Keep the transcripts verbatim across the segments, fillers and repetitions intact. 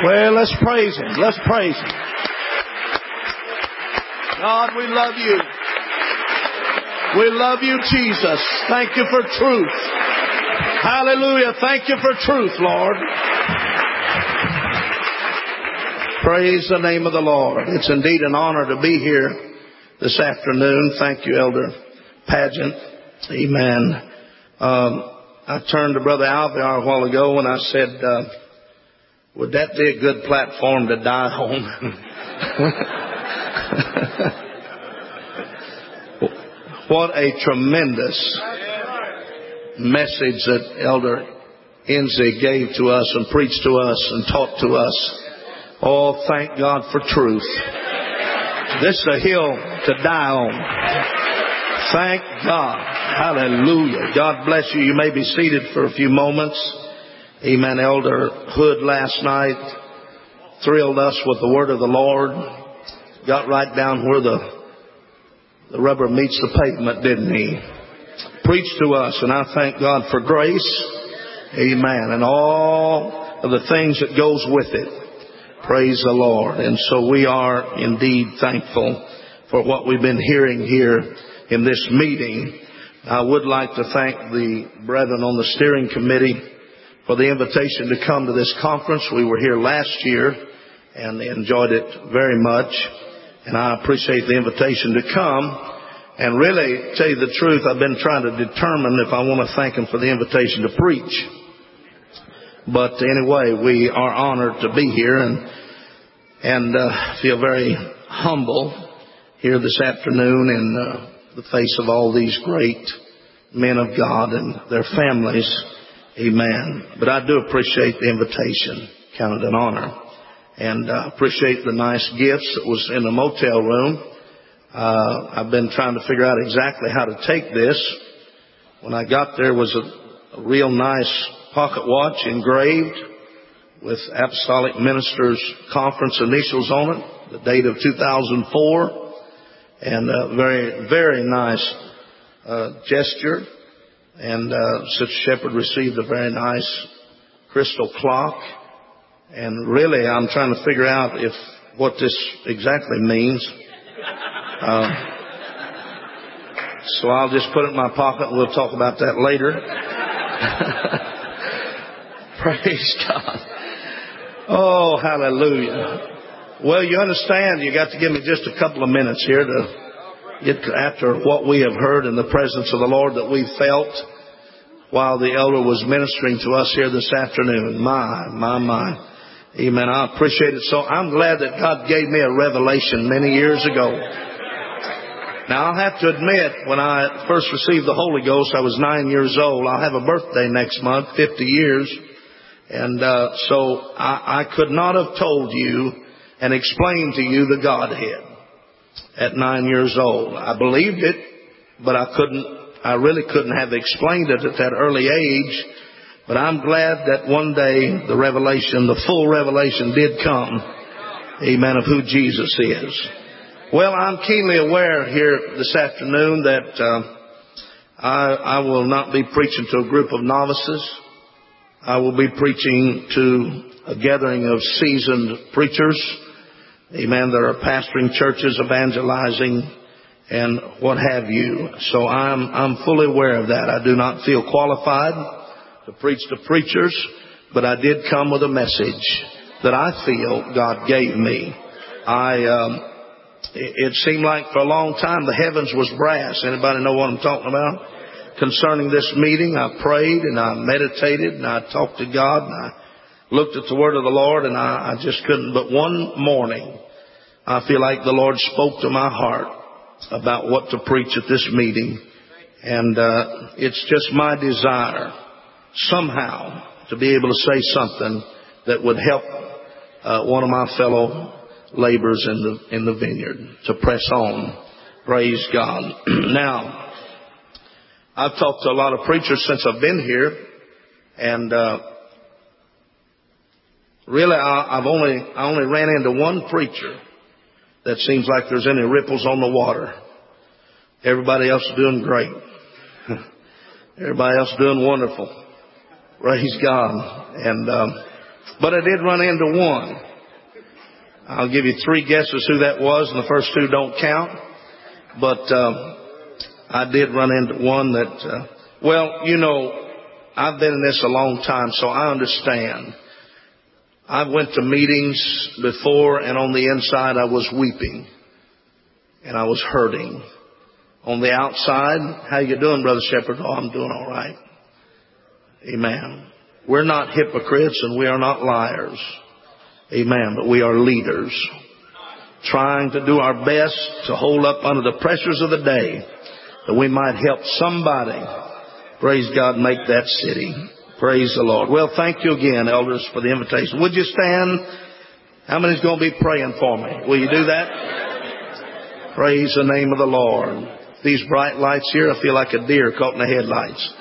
Well, let's praise Him. Let's praise Him. God, we love you. We love you, Jesus. Thank you for truth. Hallelujah. Thank you for truth, Lord. Praise the name of the Lord. It's indeed an honor to be here this afternoon. Thank you, Elder Pageant. Amen. Um, I turned to Brother Alvear a while ago and I said, uh, would that be a good platform to die on? What a tremendous message that Elder Enzi gave to us and preached to us and taught to us. Oh, thank God for truth. This is a hill to die on. Thank God. Hallelujah. God bless you. You may be seated for a few moments. Amen. Elder Hood last night thrilled us with the word of the Lord. Got right down where the, the rubber meets the pavement, didn't he? Preached to us, and I thank God for grace. Amen. And all of the things that goes with it. Praise the Lord. And so we are indeed thankful for what we've been hearing here in this meeting. I would like to thank the brethren on the steering committee for the invitation to come to this conference. We were here last year and enjoyed it very much. And I appreciate the invitation to come. And really, to tell you the truth, I've been trying to determine if I want to thank him for the invitation to preach. But anyway, we are honored to be here and and uh, feel very humble here this afternoon in uh, the face of all these great men of God and their families. Amen. But I do appreciate the invitation. Count it an honor. And uh, appreciate the nice gifts that was in the motel room. Uh, I've been trying to figure out exactly how to take this. When I got there was a, a real nice pocket watch engraved with Apostolic Ministers Conference initials on it, the date of two thousand four, and a very, very nice uh, gesture. And uh, Sister Shepherd received a very nice crystal clock. And really, I'm trying to figure out if what this exactly means. Uh, so I'll just put it in my pocket and we'll talk about that later. Praise God. Oh, hallelujah. Well, you understand, you got to give me just a couple of minutes here to get to, after what we have heard in the presence of the Lord that we felt while the elder was ministering to us here this afternoon. My, my, my. Amen. I appreciate it. So I'm glad that God gave me a revelation many years ago. Now, I'll have to admit, when I first received the Holy Ghost, I was nine years old. I'll have a birthday next month, fifty years. And uh, so I, I could not have told you and explained to you the Godhead at nine years old. I believed it, but I couldn't, I really couldn't have explained it at that early age. But I'm glad that one day the revelation, the full revelation did come, amen, of who Jesus is. Well, I'm keenly aware here this afternoon that uh, I, I will not be preaching to a group of novices. I will be preaching to a gathering of seasoned preachers, amen, that are pastoring churches, evangelizing, and what have you. So I'm, I'm fully aware of that. I do not feel qualified to preach to preachers, but I did come with a message that I feel God gave me. I, um, it, it seemed like for a long time the heavens was brass. Anybody know what I'm talking about? Concerning this meeting, I prayed and I meditated and I talked to God and I looked at the word of the Lord and I, I just couldn't. But one morning, I feel like the Lord spoke to my heart about what to preach at this meeting. And uh, it's just my desire somehow to be able to say something that would help uh, one of my fellow laborers in the in the vineyard to press on. Praise God. Now, I've talked to a lot of preachers since I've been here, and uh, really I, I've only I only ran into one preacher that seems like there's any ripples on the water. Everybody else is doing great. Everybody else is doing wonderful. Praise God. And um, But I did run into one. I'll give you three guesses who that was, and the first two don't count. But uh, I did run into one that, uh, well, you know, I've been in this a long time, so I understand. I went to meetings before, and on the inside I was weeping, and I was hurting. On the outside, how you doing, Brother Shepherd? Oh, I'm doing all right. Amen. We're not hypocrites and we are not liars. Amen. But we are leaders, trying to do our best to hold up under the pressures of the day, that we might help somebody, praise God, make that city. Praise the Lord. Well, thank you again, elders, for the invitation. Would you stand? How many's going to be praying for me? Will you do that? Praise the name of the Lord. These bright lights here, I feel like a deer caught in the headlights.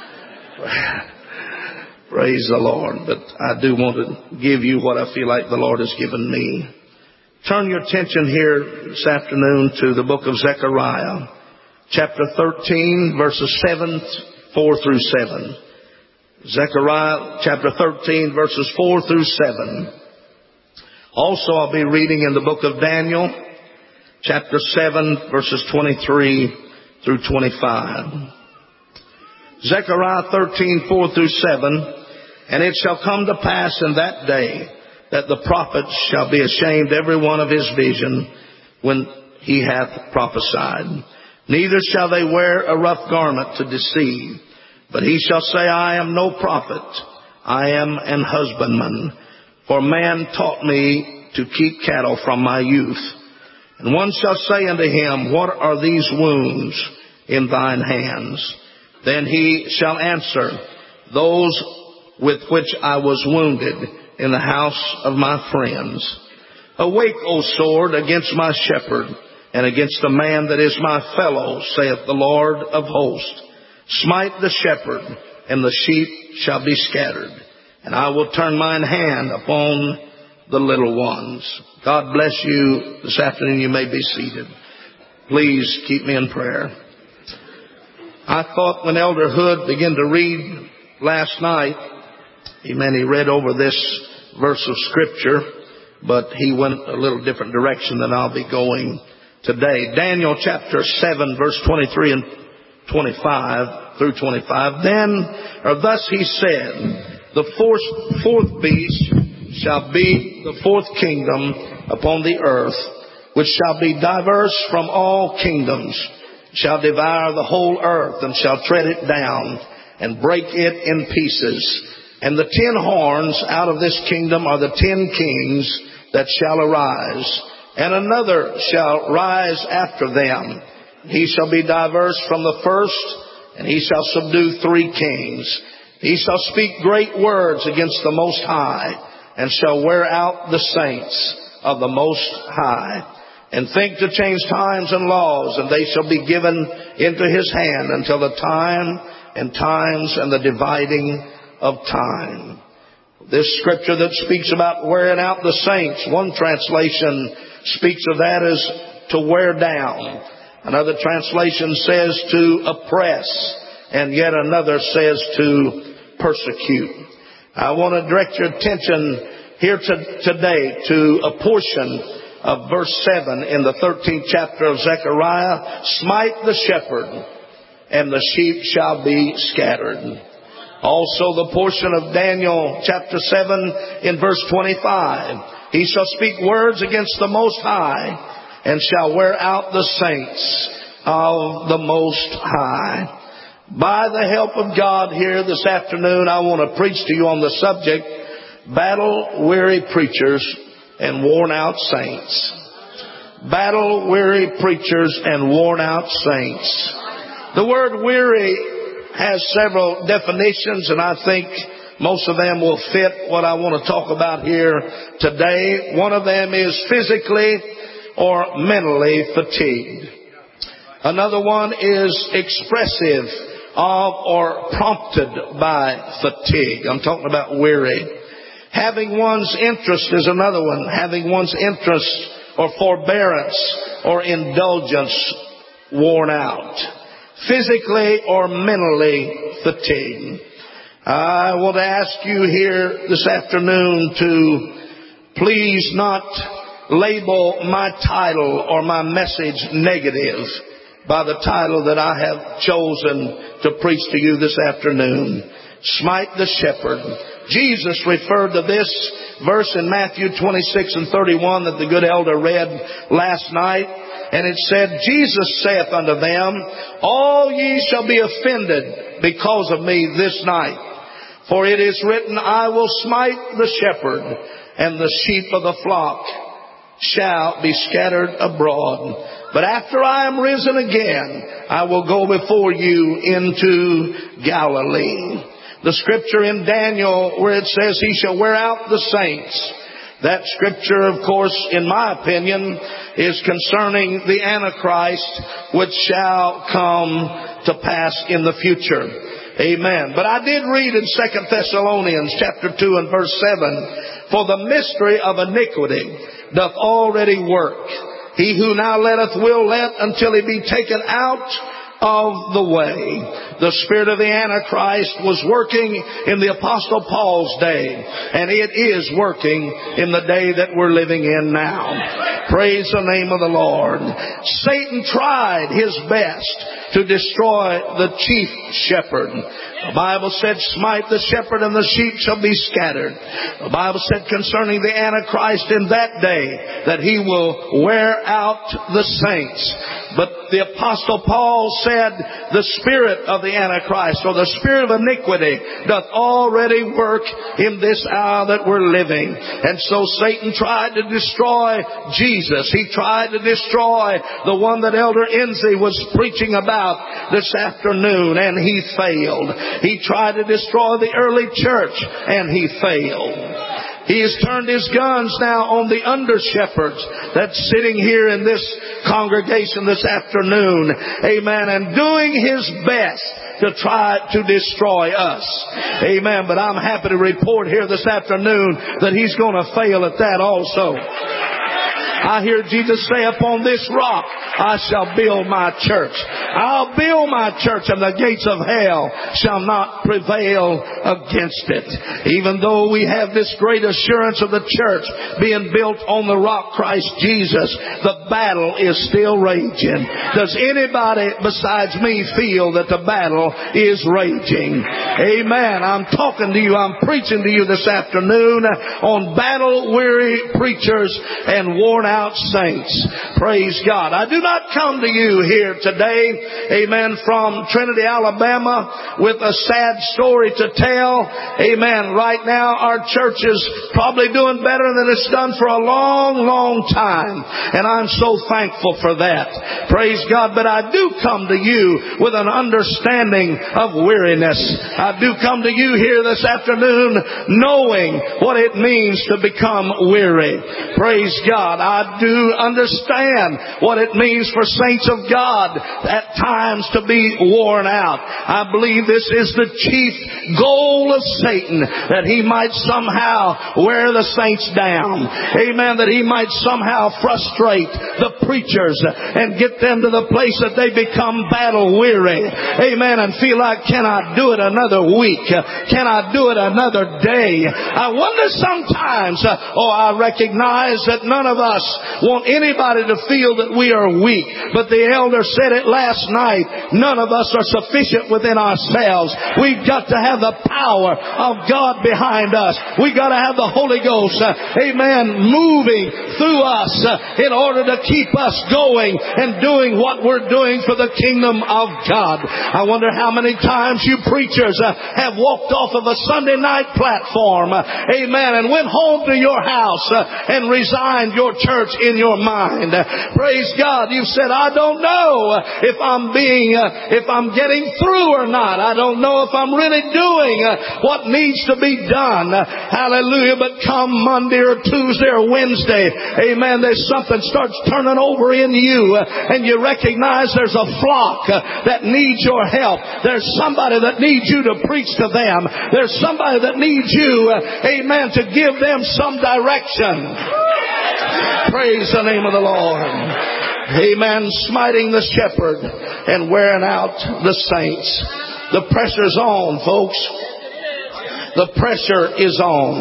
Praise the Lord. But I do want to give you what I feel like the Lord has given me. Turn your attention here this afternoon to the book of Zechariah, chapter thirteen, verses seven, four through seven. Zechariah chapter thirteen, verses four through seven. Also, I'll be reading in the book of Daniel, chapter seven, verses twenty-three through twenty-five. Zechariah thirteen, four through seven. And it shall come to pass in that day that the prophets shall be ashamed every one of his vision when he hath prophesied. Neither shall they wear a rough garment to deceive, but he shall say, I am no prophet, I am an husbandman. For man taught me to keep cattle from my youth. And one shall say unto him, what are these wounds in thine hands? Then he shall answer, those with which I was wounded in the house of my friends. Awake, O sword, against my shepherd, and against the man that is my fellow, saith the Lord of hosts. Smite the shepherd, and the sheep shall be scattered, and I will turn mine hand upon the little ones. God bless you. This afternoon you may be seated. Please keep me in prayer. I thought when Elder Hood began to read last night, amen, he read over this verse of Scripture, but he went a little different direction than I'll be going today. Daniel chapter seven, verse twenty-three and twenty-five through twenty-five. Then, or thus he said, the fourth, fourth beast shall be the fourth kingdom upon the earth, which shall be diverse from all kingdoms, shall devour the whole earth, and shall tread it down, and break it in pieces. And the ten horns out of this kingdom are the ten kings that shall arise. And another shall rise after them. He shall be diverse from the first, and he shall subdue three kings. He shall speak great words against the Most High, and shall wear out the saints of the Most High, and think to change times and laws, and they shall be given into his hand until the time and times and the dividing of time. This scripture that speaks about wearing out the saints, one translation speaks of that as to wear down. Another translation says to oppress, and yet another says to persecute. I want to direct your attention here to, today to a portion of verse seven in the thirteenth chapter of Zechariah. Smite the shepherd, and the sheep shall be scattered. Also the portion of Daniel chapter seven in verse twenty-five. He shall speak words against the Most High, and shall wear out the saints of the Most High. By the help of God here this afternoon, I want to preach to you on the subject, battle-weary preachers and worn-out saints. Battle-weary preachers and worn-out saints. The word weary has several definitions, and I think most of them will fit what I want to talk about here today. One of them is physically or mentally fatigued. Another one is expressive of or prompted by fatigue. I'm talking about weary. Having one's interest is another one. Having one's interest or forbearance or indulgence worn out. Physically or mentally fatigued. I want to ask you here this afternoon to please not label my title or my message negative by the title that I have chosen to preach to you this afternoon. Smite the shepherd. Jesus referred to this verse in Matthew twenty-six and thirty-one that the good elder read last night. And it said, Jesus saith unto them, all ye shall be offended because of me this night. For it is written, I will smite the shepherd, and the sheep of the flock shall be scattered abroad. But after I am risen again, I will go before you into Galilee. The scripture in Daniel where it says he shall wear out the saints. That scripture, of course, in my opinion, is concerning the Antichrist, which shall come to pass in the future. Amen. But I did read in Second Thessalonians chapter two and verse seven, for the mystery of iniquity doth already work. He who now letteth will let until he be taken out of the way. The spirit of the Antichrist was working in the Apostle Paul's day, and it is working in the day that we're living in now. Praise the name of the Lord. Satan tried his best to destroy the chief shepherd. The Bible said, smite the shepherd and the sheep shall be scattered. The Bible said concerning the Antichrist in that day that he will wear out the saints. But the Apostle Paul said the spirit of the Antichrist, or the spirit of iniquity, doth already work in this hour that we're living. And so Satan tried to destroy Jesus. He tried to destroy the one that Elder Enzi was preaching about this afternoon, and he failed. He tried to destroy the early church, and he failed. He has turned his guns now on the under-shepherds that's sitting here in this congregation this afternoon. Amen. And doing his best to try to destroy us. Amen. But I'm happy to report here this afternoon that he's going to fail at that also. I hear Jesus say, upon this rock I shall build my church. I'll build my church, and the gates of hell shall not prevail against it. Even though we have this great assurance of the church being built on the rock Christ Jesus, the battle is still raging. Does anybody besides me feel that the battle is raging? Amen. I'm talking to you, I'm preaching to you this afternoon on battle-weary preachers and worn out saints. Praise God. I do not come to you here today, amen, from Trinity, Alabama with a sad story to tell. Amen. Right now our church is probably doing better than it's done for a long, long time. And I'm so thankful for that. Praise God. But I do come to you with an understanding of weariness. I do come to you here this afternoon knowing what it means to become weary. Praise God. I I do understand what it means for saints of God at times to be worn out. I believe this is the chief goal of Satan, that he might somehow wear the saints down. Amen. That he might somehow frustrate the preachers and get them to the place that they become battle weary. Amen. And feel like, can I do it another week? Can I do it another day? I wonder sometimes, oh, I recognize that none of us want anybody to feel that we are weak. But the elder said it last night. None of us are sufficient within ourselves. We've got to have the power of God behind us. We've got to have the Holy Ghost, uh, amen, moving through us uh, in order to keep us going and doing what we're doing for the kingdom of God. I wonder how many times you preachers uh, have walked off of a Sunday night platform, uh, amen, and went home to your house uh, and resigned your church in your mind. Praise God. You've said, I don't know if I'm being, if I'm getting through or not. I don't know if I'm really doing what needs to be done. Hallelujah. But come Monday or Tuesday or Wednesday, amen, there's something starts turning over in you, and you recognize there's a flock that needs your help. There's somebody that needs you to preach to them. There's somebody that needs you, amen, to give them some direction. Praise the name of the Lord. Amen. Smiting the shepherd and wearing out the saints. The pressure's on, folks. The pressure is on.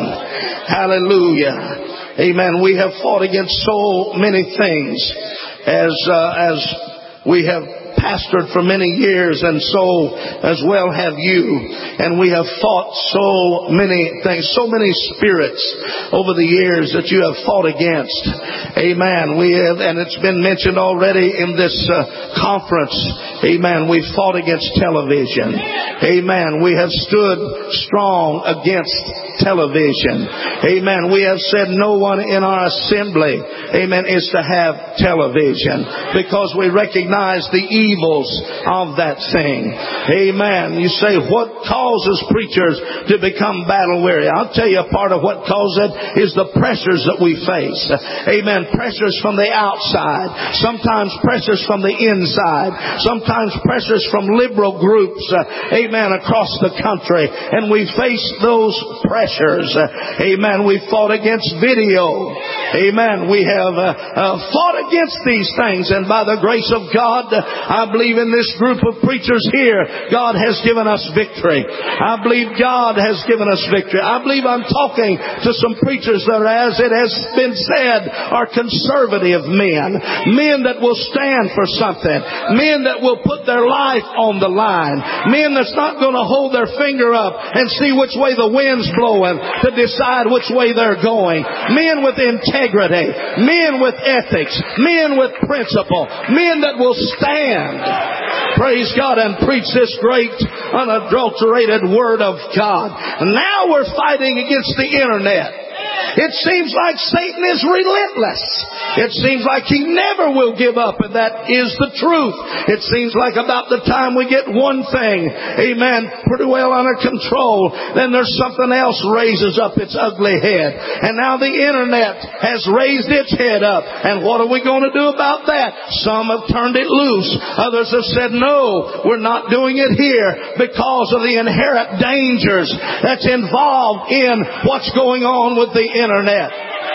Hallelujah. Amen. We have fought against so many things as, uh, as we have pastored for many years, and so as well have you. And we have fought so many things, so many spirits over the years that you have fought against. Amen. We have, and it's been mentioned already in this uh, conference. Amen. We've fought against television. Amen. We have stood strong against television. Amen. We have said no one in our assembly, amen, is to have television, because we recognize the evils of that thing. Amen. You say, what causes preachers to become battle weary? I'll tell you, a part of what causes it is the pressures that we face. Amen. Pressures from the outside. Sometimes pressures from the inside. Sometimes pressures from liberal groups. Amen. Across the country. And we face those pressures. Amen. We fought against video. Amen. We have uh, uh, fought against these things, and by the grace of God, I believe in this group of preachers here, God has given us victory. I believe God has given us victory. I believe I'm talking to some preachers that are, as it has been said, are conservative men. Men that will stand for something. Men that will put their life on the line. Men that's not going to hold their finger up and see which way the wind's blowing to decide which way they're going. Men with integrity. Men with ethics. Men with principle. Men that will stand, praise God, and preach this great unadulterated Word of God. Now we're fighting against the internet. It seems like Satan is relentless. It seems like he never will give up, and that is the truth. It seems like about the time we get one thing, amen, pretty well under control, then there's something else raises up its ugly head. And now the internet has raised its head up. And what are we going to do about that? Some have turned it loose. Others have said, no, we're not doing it here because of the inherent dangers that's involved in what's going on with the internet.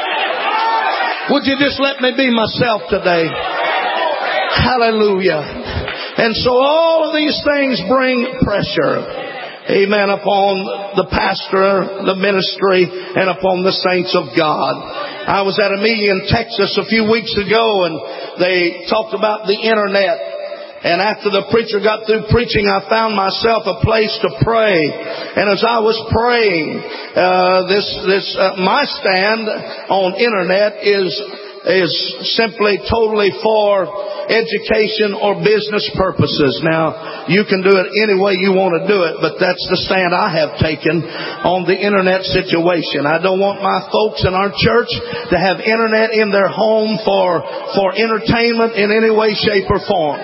Would you just let me be myself today? Hallelujah. And so all of these things bring pressure, amen, upon the pastor, the ministry, and upon the saints of God. I was at a meeting in Texas a few weeks ago, and they talked about the internet. And after the preacher got through preaching, I found myself a place to pray. And as I was praying, uh, this, this, uh, my stand on internet is, is simply totally for education or business purposes. Now, you can do it any way you want to do it, but that's the stand I have taken on the internet situation. I don't want my folks in our church to have internet in their home for, for entertainment in any way, shape, or form.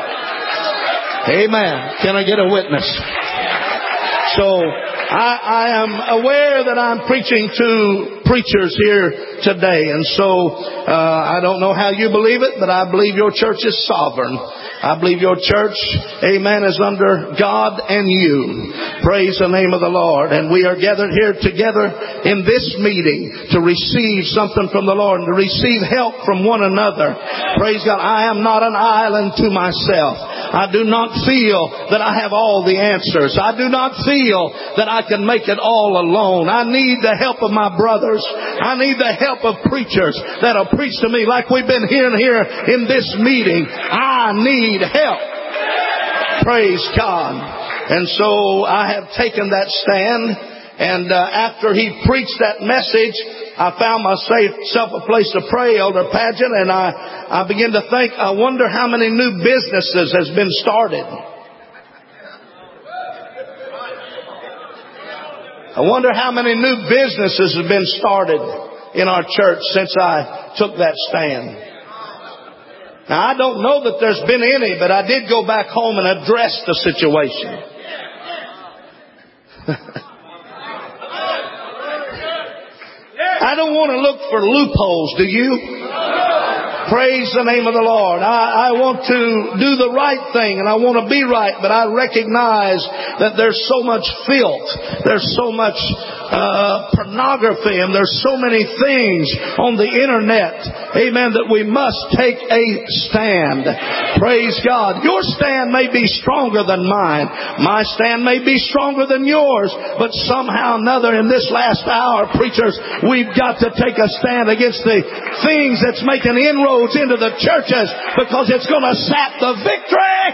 Amen. Can I get a witness? So, I, I am aware that I'm preaching to preachers here today. And so, uh, I don't know how you believe it, but I believe your church is sovereign. I believe your church, amen, is under God and you. Praise the name of the Lord. And we are gathered here together in this meeting to receive something from the Lord and to receive help from one another. Praise God. I am not an island to myself. I do not feel that I have all the answers. I do not feel that I can make it all alone. I need the help of my brothers. I need the help of preachers that'll preach to me like we've been hearing here in this meeting. I need help. Praise God. And so I have taken that stand. And uh, after he preached that message, I found myself a place to pray, Elder Pageant, and I, I began to think, I wonder how many new businesses has been started. I wonder how many new businesses have been started in our church since I took that stand. Now, I don't know that there's been any, but I did go back home and address the situation. I don't want to look for loopholes, do you? Praise the name of the Lord. I, I want to do the right thing and I want to be right, but I recognize that there's so much filth. There's so much uh, pornography and there's so many things on the internet, amen, that we must take a stand. Praise God. Your stand may be stronger than mine. My stand may be stronger than yours, but somehow or another in this last hour, preachers, we've got to take a stand against the things that's making inroads into the churches, because it's going to sap the victory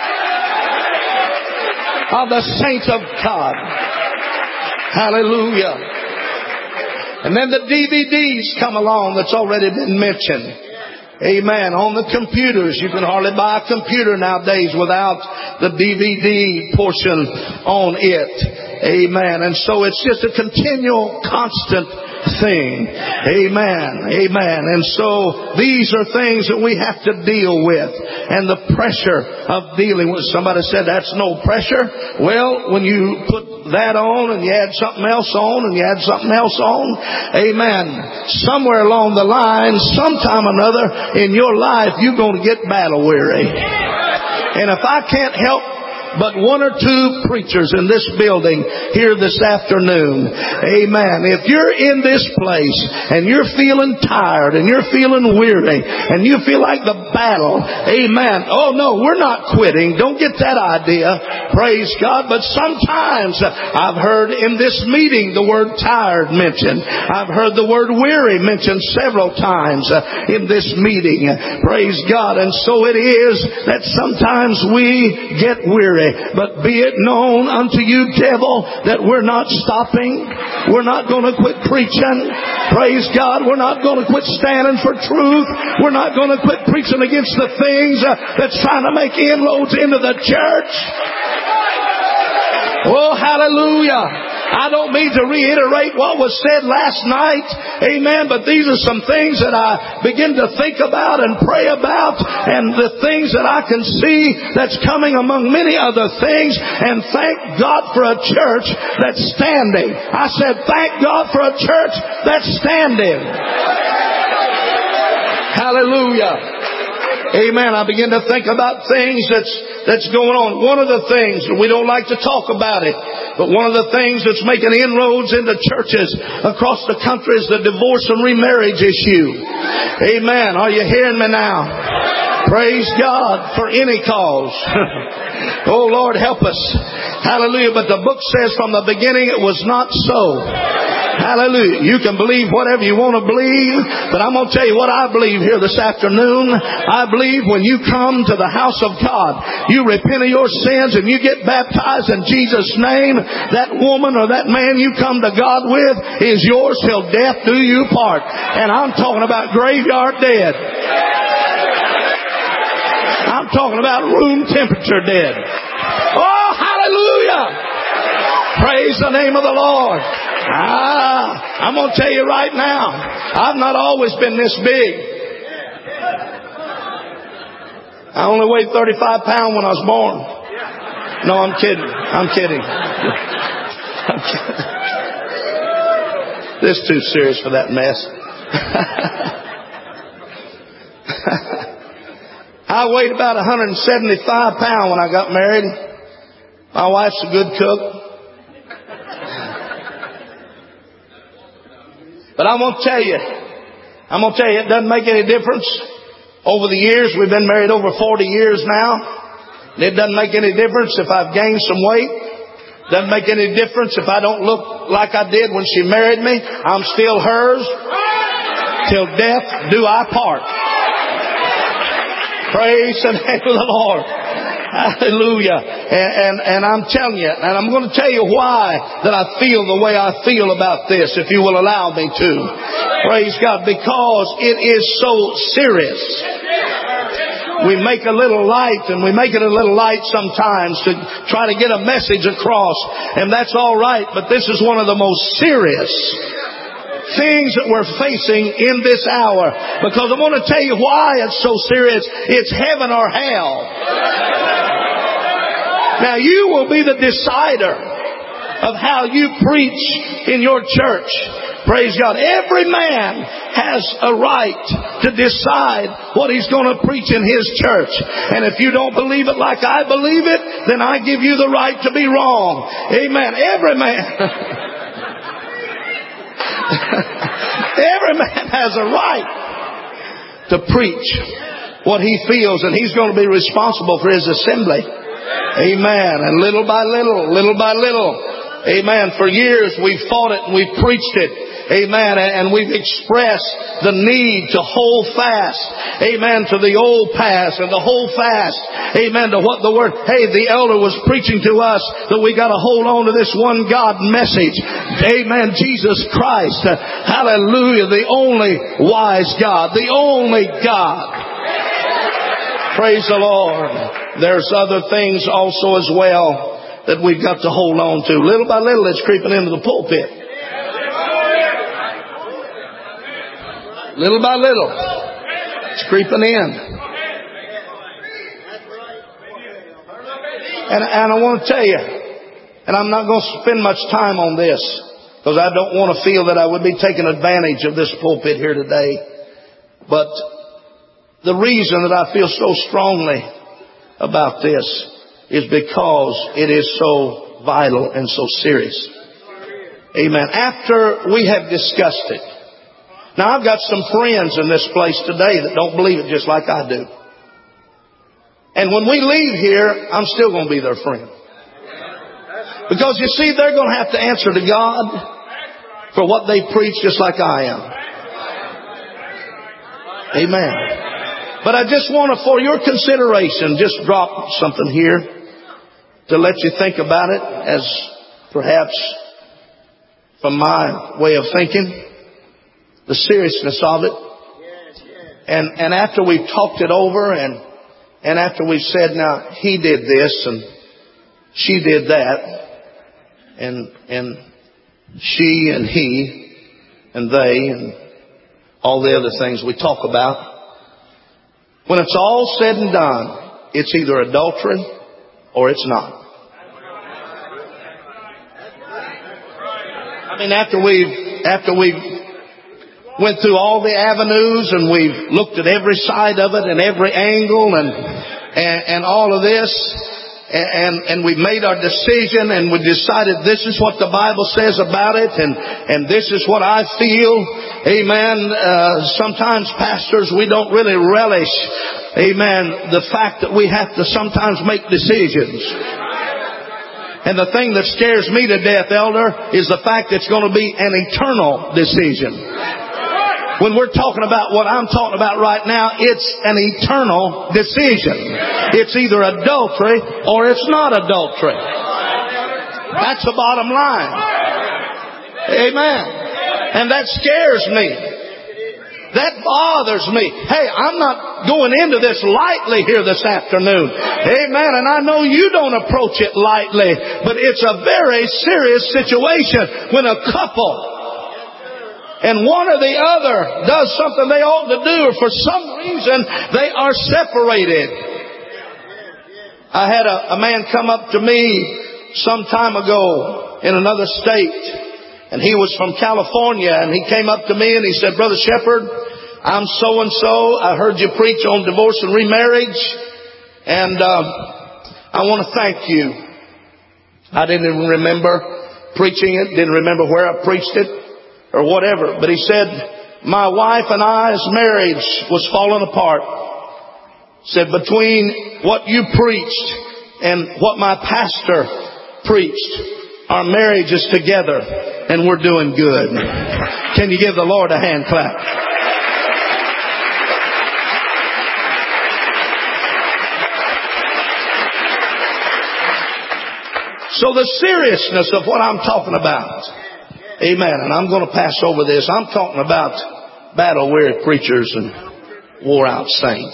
of the saints of God. Hallelujah. And then the D V Ds come along that's already been mentioned. Amen. On the computers, you can hardly buy a computer nowadays without the D V D portion on it. Amen. And so it's just a continual, constant thing. Amen. Amen. And so these are things that we have to deal with. And the pressure of dealing with. Somebody said that's no pressure. Well, when you put that on and you add something else on and you add something else on, amen, somewhere along the line, sometime or another in your life, you're going to get battle weary. And if I can't help but one or two preachers in this building here this afternoon, amen, if you're in this place and you're feeling tired and you're feeling weary and you feel like the battle, amen, oh no, we're not quitting. Don't get that idea. Praise God. But sometimes I've heard in this meeting the word tired mentioned. I've heard the word weary mentioned several times in this meeting. Praise God. And so it is that sometimes we get weary. But be it known unto you, devil, that we're not stopping. We're not going to quit preaching. Praise God. We're not going to quit standing for truth. We're not going to quit preaching against the things uh, that's trying to make inroads into the church. Oh, hallelujah. I don't mean to reiterate what was said last night. Amen. But these are some things that I begin to think about and pray about, and the things that I can see that's coming among many other things. And thank God for a church that's standing. I said, thank God for a church that's standing. Hallelujah. Amen. I begin to think about things that's that's going on. One of the things, we don't like to talk about it, but one of the things that's making inroads into churches across the country is the divorce and remarriage issue. Amen. Are you hearing me now? Praise God for any cause. Oh Lord, help us. Hallelujah. But the book says from the beginning it was not so. Hallelujah. You can believe whatever you want to believe, but I'm going to tell you what I believe here this afternoon. I believe when you come to the house of God, you repent of your sins and you get baptized in Jesus' name, that woman or that man you come to God with is yours till death do you part. And I'm talking about graveyard dead. I'm talking about room temperature dead. Oh, hallelujah. Praise the name of the Lord. Ah, I'm going to tell you right now, I've not always been this big. I only weighed thirty-five pounds when I was born. No, I'm kidding. I'm kidding. I'm kidding. This is too serious for that mess. I weighed about one hundred seventy-five pounds when I got married. My wife's a good cook. But I'm going to tell you, I'm going to tell you, it doesn't make any difference. Over the years, we've been married over forty years now. It doesn't make any difference if I've gained some weight. Doesn't make any difference if I don't look like I did when she married me. I'm still hers. Till death do I part. Praise the name of the Lord. Hallelujah. And, and, and I'm telling you, and I'm going to tell you why that I feel the way I feel about this, if you will allow me to. Praise God. Because it is so serious. We make a little light, and we make it a little light sometimes to try to get a message across. And that's all right, but this is one of the most serious things that we're facing in this hour. Because I want to tell you why it's so serious. It's heaven or hell. Now you will be the decider of how you preach in your church. Praise God. Every man has a right to decide what he's going to preach in his church. And if you don't believe it like I believe it, then I give you the right to be wrong. Amen. Every man. Every man has a right to preach what he feels, and he's going to be responsible for his assembly. Amen. And little by little, little by little, amen, for years we've fought it and we've preached it. Amen. And we've expressed the need to hold fast. Amen. To the old past and to hold fast. Amen. To what the Word. Hey, the elder was preaching to us that we got to hold on to this one God message. Amen. Jesus Christ. Hallelujah. The only wise God. The only God. Praise the Lord. There's other things also as well that we've got to hold on to. Little by little it's creeping into the pulpit. Little by little, it's creeping in. And, and I want to tell you, and I'm not going to spend much time on this, because I don't want to feel that I would be taking advantage of this pulpit here today. But the reason that I feel so strongly about this is because it is so vital and so serious. Amen. After we have discussed it, now, I've got some friends in this place today that don't believe it just like I do. And when we leave here, I'm still going to be their friend. Because you see, they're going to have to answer to God for what they preach just like I am. Amen. But I just want to, for your consideration, just drop something here to let you think about it as perhaps from my way of thinking. The seriousness of it. And, and after we've talked it over and, and after we've said, now, he did this and she did that and, and she and he and they and all the other things we talk about. When it's all said and done, it's either adultery or it's not. I mean, after we've, after we've went through all the avenues and we've looked at every side of it and every angle and and, and all of this and, and we've made our decision and we decided this is what the Bible says about it and, and this is what I feel. Amen. Uh, sometimes pastors, we don't really relish, amen, the fact that we have to sometimes make decisions. And the thing that scares me to death, elder, is the fact that it's going to be an eternal decision. When we're talking about what I'm talking about right now, it's an eternal decision. It's either adultery or it's not adultery. That's the bottom line. Amen. And that scares me. That bothers me. Hey, I'm not going into this lightly here this afternoon. Amen. And I know you don't approach it lightly, but it's a very serious situation when a couple and one or the other does something they ought to do, or for some reason they are separated. I had a, a man come up to me some time ago in another state, and he was from California, and he came up to me and he said, Brother Shepherd, I'm so and so. I heard you preach on divorce and remarriage, and uh, I want to thank you. I didn't even remember preaching it, didn't remember where I preached it or whatever. But he said, my wife and I's marriage was falling apart. Said, between what you preached and what my pastor preached, our marriage is together and we're doing good. Can you give the Lord a hand clap? So the seriousness of what I'm talking about. Amen. And I'm going to pass over this. I'm talking about battle-weary preachers and wore-out saints.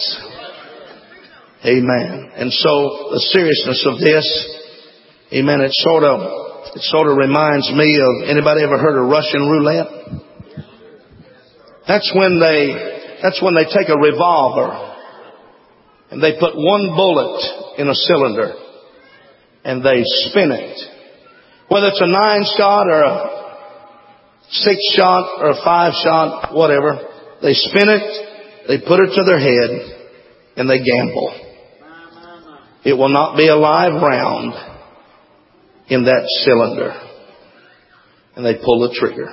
Amen. And so the seriousness of this, amen, it sort of, it sort of reminds me of, anybody ever heard of Russian roulette? That's when they, that's when they take a revolver and they put one bullet in a cylinder and they spin it. Whether it's a nine shot or a six shot or a five shot, whatever. They spin it, they put it to their head, and they gamble. It will not be a live round in that cylinder. And they pull the trigger.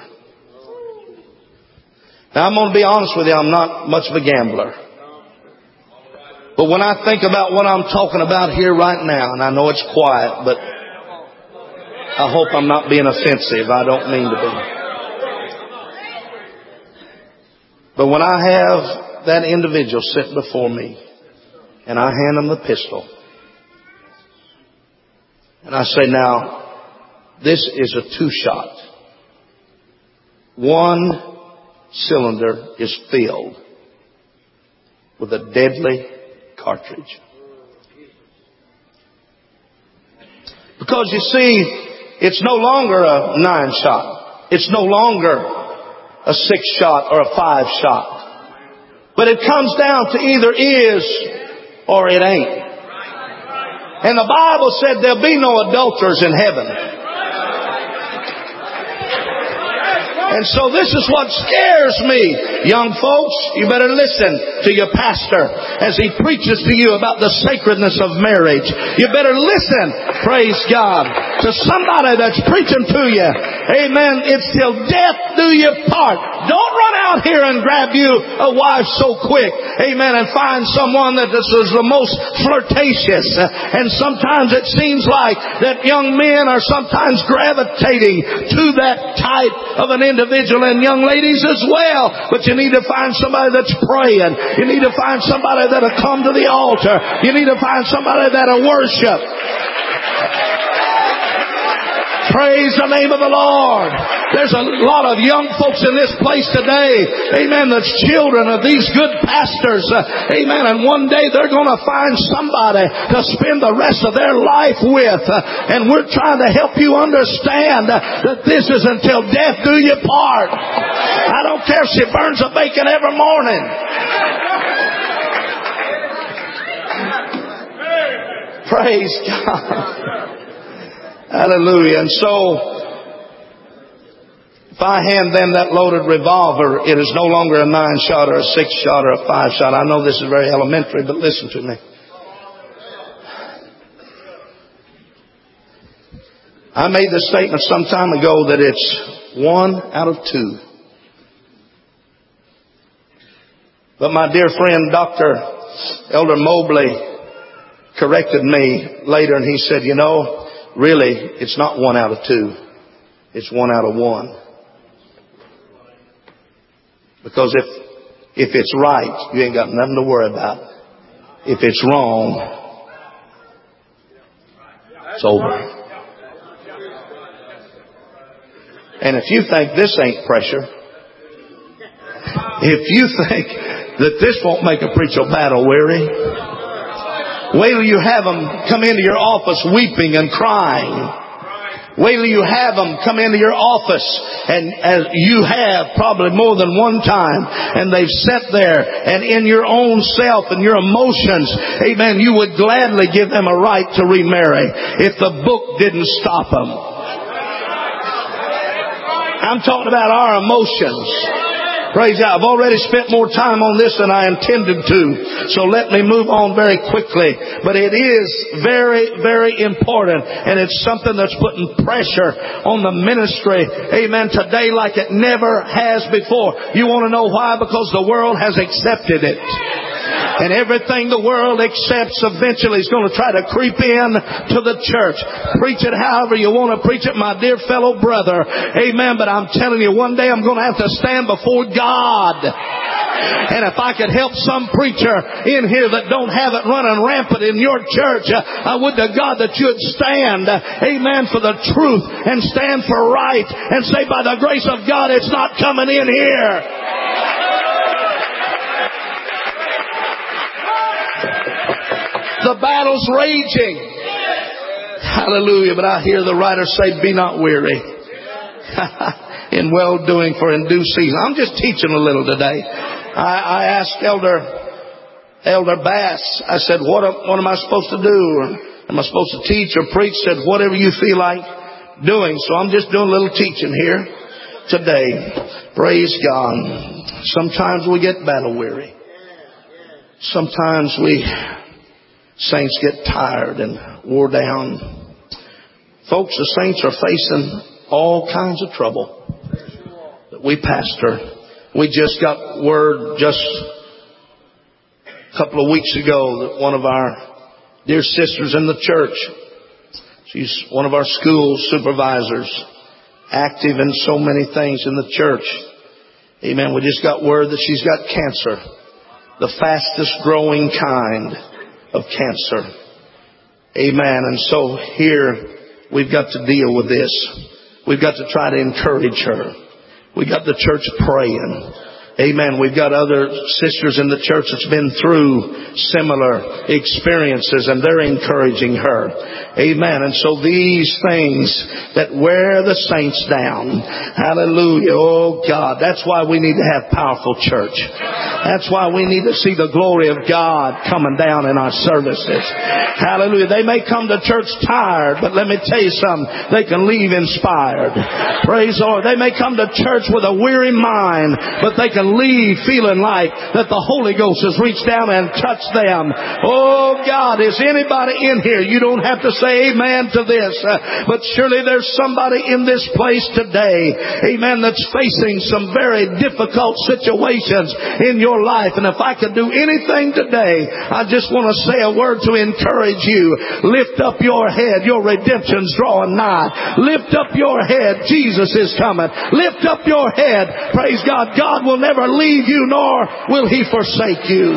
Now I'm going to be honest with you, I'm not much of a gambler. But when I think about what I'm talking about here right now, and I know it's quiet, but I hope I'm not being offensive. I don't mean to be. But when I have that individual sitting before me, and I hand them the pistol, and I say, now, this is a two-shot. One cylinder is filled with a deadly cartridge. Because you see, it's no longer a nine shot. It's no longer a six shot or a five shot. But it comes down to either is or it ain't. And the Bible said there'll be no adulterers in heaven. And so this is what scares me. Young folks, you better listen to your pastor as he preaches to you about the sacredness of marriage. You better listen, praise God, to somebody that's preaching to you. Amen. It's till death do you part. Don't run out here and grab you a wife so quick. Amen. And find someone that this is the most flirtatious. And sometimes it seems like that young men are sometimes gravitating to that type of an individual. Individual and young ladies as well. But you need to find somebody that's praying. You need to find somebody that'll come to the altar. You need to find somebody that'll worship. Praise the name of the Lord. There's a lot of young folks in this place today. Amen. That's children of these good pastors. Uh, amen. And one day they're going to find somebody to spend the rest of their life with. Uh, and we're trying to help you understand uh, that this is until death do you part. I don't care if she burns a bacon every morning. Praise God. Hallelujah. And so, if I hand them that loaded revolver, it is no longer a nine shot or a six shot or a five shot. I know this is very elementary, but listen to me. I made the statement some time ago that it's one out of two. But my dear friend, Doctor Elder Mobley, corrected me later and he said, you know, really, it's not one out of two. It's one out of one. Because if if it's right, you ain't got nothing to worry about. If it's wrong, it's over. And if you think this ain't pressure, if you think that this won't make a preacher battle weary, wait till you have them come into your office weeping and crying. Wait till you have them come into your office, and as you have probably more than one time, and they've sat there, and in your own self and your emotions, amen, you would gladly give them a right to remarry if the book didn't stop them. I'm talking about our emotions. Praise God. I've already spent more time on this than I intended to. So let me move on very quickly. But it is very, very important. And it's something that's putting pressure on the ministry. Amen. Today like it never has before. You want to know why? Because the world has accepted it. And everything the world accepts eventually is going to try to creep in to the church. Preach it however you want to preach it, my dear fellow brother. Amen. But I'm telling you, one day I'm going to have to stand before God. And if I could help some preacher in here that don't have it running rampant in your church, I would to God that you would stand, amen, for the truth and stand for right and say, by the grace of God, it's not coming in here. The battle's raging. Hallelujah. But I hear the writer say, be not weary in well-doing, for in due season. I'm just teaching a little today. I, I asked Elder Elder Bass, I said, what am, what am I supposed to do? Am I supposed to teach or preach? Said, whatever you feel like doing. So I'm just doing a little teaching here. today. Praise God. Sometimes we get battle weary. Sometimes we, saints, get tired and wore down. Folks, the saints are facing all kinds of trouble that we pastor. We just got word just a couple of weeks ago that one of our dear sisters in the church, she's one of our school supervisors, active in so many things in the church. Amen. We just got word that she's got cancer, the fastest growing kind of cancer. Amen. And so here we've got to deal with this. We've got to try to encourage her. We got the church praying. Amen. We've got other sisters in the church that's been through similar experiences, and they're encouraging her. Amen. And so these things that wear the saints down, hallelujah, oh God, that's why we need to have powerful church. That's why we need to see the glory of God coming down in our services. Hallelujah. They may come to church tired, but let me tell you something, they can leave inspired. Praise the Lord. They may come to church with a weary mind, but they can leave feeling like that the Holy Ghost has reached down and touched them. Oh God, is anybody in here? You don't have to say amen to this, uh, but surely there's somebody in this place today, amen, that's facing some very difficult situations in your life. And if I could do anything today, I just want to say a word to encourage you. Lift up your head. Your redemption's drawing nigh. Lift up your head. Jesus is coming. Lift up your head. Praise God. God will never leave you, nor will He forsake you.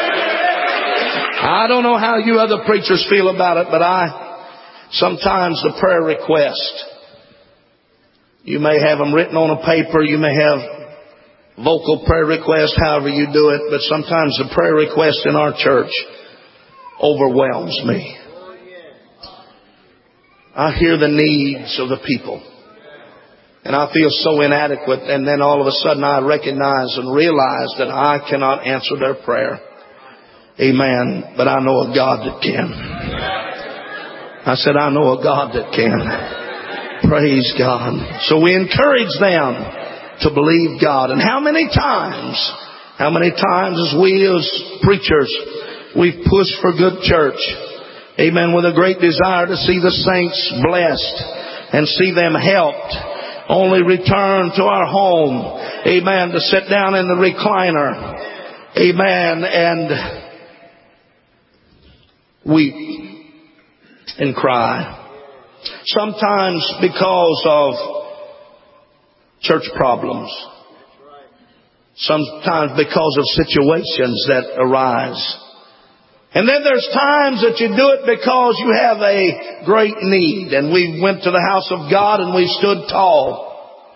I don't know how you other preachers feel about it, but I, sometimes the prayer request, you may have them written on a paper, you may have vocal prayer requests, however you do it, but sometimes the prayer request in our church overwhelms me. I hear the needs of the people, and I feel so inadequate, and then all of a sudden I recognize and realize that I cannot answer their prayer. Amen. But I know a God that can. I said, I know a God that can. Praise God. So we encourage them to believe God. And how many times, how many times as we as preachers, we've pushed for good church. Amen. With a great desire to see the saints blessed and see them helped. Only return to our home, amen, to sit down in the recliner, amen, and weep and cry. Sometimes because of church problems. Sometimes because of situations that arise. And then there's times that you do it because you have a great need. And we went to the house of God and we stood tall.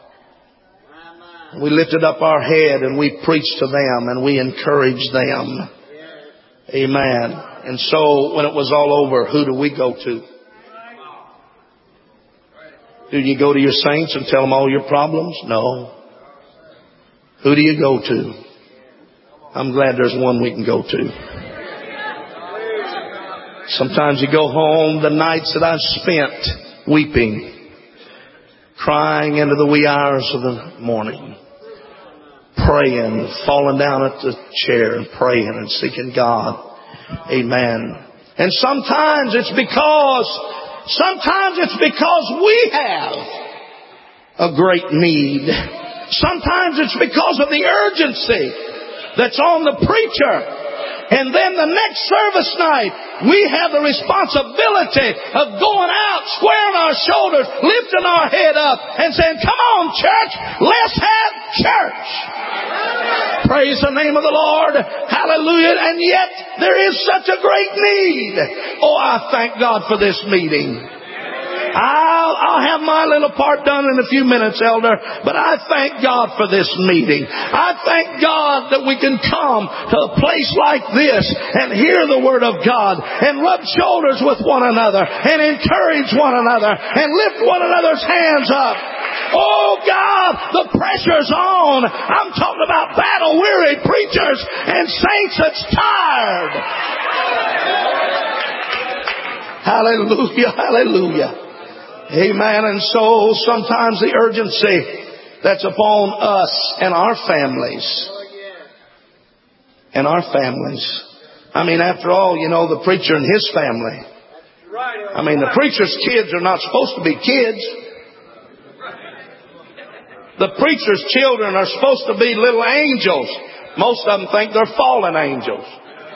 We lifted up our head and we preached to them and we encouraged them. Amen. And so when it was all over, who do we go to? Do you go to your saints and tell them all your problems? No. Who do you go to? I'm glad there's one we can go to. Sometimes you go home, the nights that I've spent weeping, crying into the wee hours of the morning, praying, falling down at the chair and praying and seeking God. Amen. And sometimes it's because, sometimes it's because we have a great need. Sometimes it's because of the urgency that's on the preacher. And then the next service night, we have the responsibility of going out, squaring our shoulders, lifting our head up and saying, come on, church, let's have church. Praise the name of the Lord. Hallelujah. And yet there is such a great need. Oh, I thank God for this meeting. I'll, I'll have my little part done in a few minutes, Elder, but I thank God for this meeting. I thank God that we can come to a place like this and hear the Word of God and rub shoulders with one another and encourage one another and lift one another's hands up. Oh God, the pressure's on. I'm talking about battle-weary preachers and saints that's tired. Hallelujah, hallelujah. Amen. And so sometimes the urgency that's upon us and our families. And our families. I mean, after all, you know, the preacher and his family. I mean, the preacher's kids are not supposed to be kids. The preacher's children are supposed to be little angels. Most of them think they're fallen angels.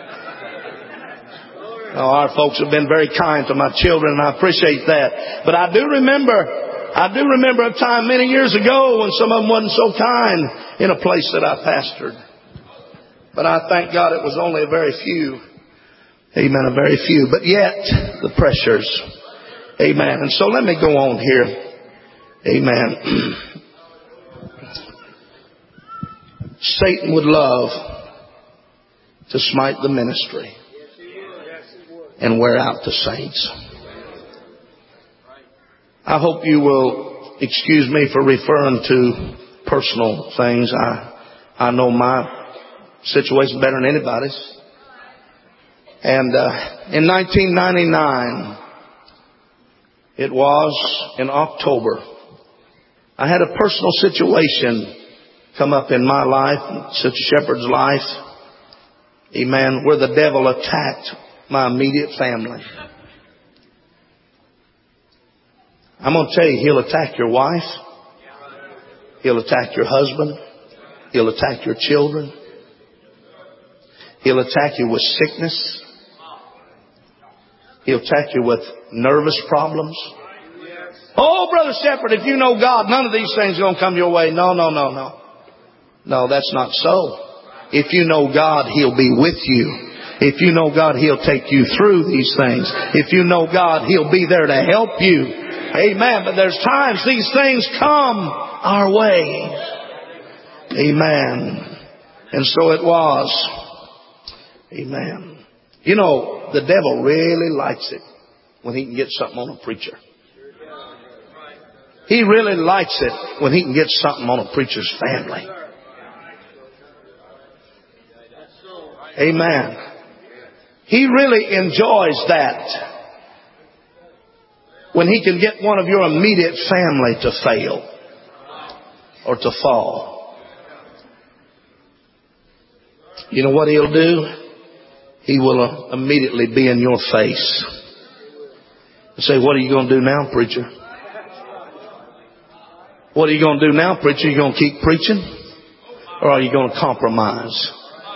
Oh, our folks have been very kind to my children, and I appreciate that. But I do remember, I do remember a time many years ago when some of them wasn't so kind in a place that I pastored. But I thank God it was only a very few. Amen, a very few. But yet, the pressures. Amen. And so let me go on here. Amen. Satan would love to smite the ministry and wear out the saints. I hope you will excuse me for referring to personal things. I, I know my situation better than anybody's. And uh, in nineteen ninety-nine, it was in October, I had a personal situation come up in my life, Sister Shepherd's life, amen, where the devil attacked my immediate family. I'm going to tell you, he'll attack your wife. He'll attack your husband. He'll attack your children. He'll attack you with sickness. He'll attack you with nervous problems. Oh, Brother Shepherd, if you know God, none of these things are going to come your way. No, no, no, no. No, that's not so. If you know God, He'll be with you. If you know God, He'll take you through these things. If you know God, He'll be there to help you. Amen. But there's times these things come our way. Amen. And so it was. Amen. You know, the devil really likes it when he can get something on a preacher. He really likes it when he can get something on a preacher's family. Amen. He really enjoys that when he can get one of your immediate family to fail or to fall. You know what he'll do? He will immediately be in your face and say, what are you going to do now, preacher? What are you going to do now, preacher? Are you going to keep preaching? Or are you going to compromise?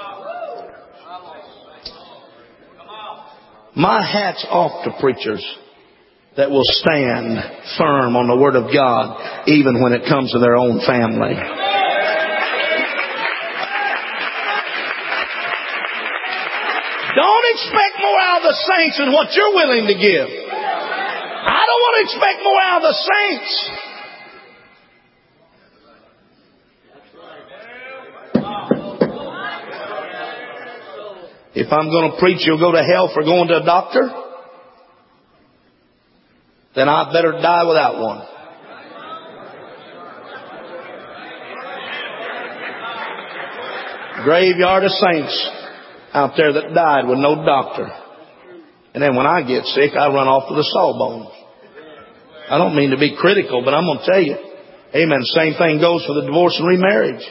My hat's off to preachers that will stand firm on the Word of God even when it comes to their own family. Don't expect more out of the saints than what you're willing to give. I don't want to expect more out of the saints. If I'm going to preach you'll go to hell for going to a doctor, then I better die without one. Graveyard of saints out there that died with no doctor. And then when I get sick, I run off to the sawbones. I don't mean to be critical, but I'm going to tell you, amen, same thing goes for the divorce and remarriage.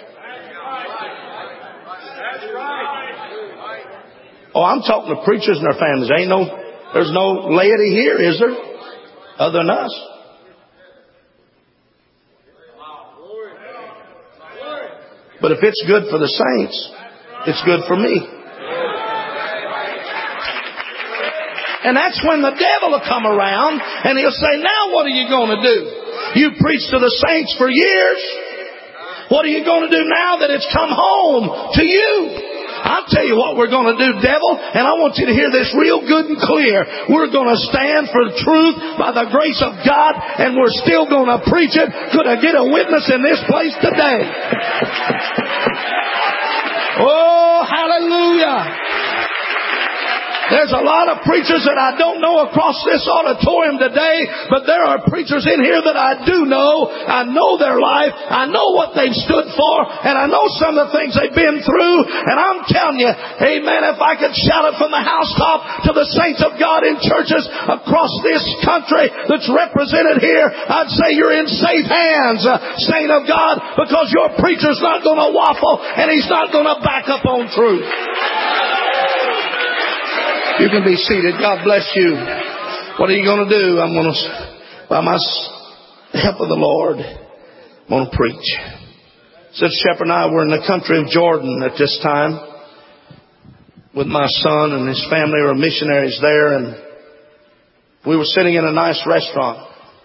Oh, I'm talking to preachers and their families. Ain't no, there's no laity here, is there? Other than us. But if it's good for the saints, it's good for me. And that's when the devil will come around and he'll say, now what are you going to do? You preached to the saints for years. What are you going to do now that it's come home to you? I'll tell you what we're going to do, devil, and I want you to hear this real good and clear. We're going to stand for the truth by the grace of God, and we're still going to preach it. Could I get a witness in this place today? Oh, hallelujah. There's a lot of preachers that I don't know across this auditorium today, but there are preachers in here that I do know. I know their life. I know what they've stood for, and I know some of the things they've been through. And I'm telling you, amen, if I could shout it from the housetop to the saints of God in churches across this country that's represented here, I'd say you're in safe hands, uh, saint of God, because your preacher's not going to waffle and he's not going to back up on truth. You can be seated. God bless you. What are you going to do? I'm going to, by my help of the Lord, I'm going to preach. Sister Shepherd and I were in the country of Jordan at this time with my son and his family were missionaries there, and we were sitting in a nice restaurant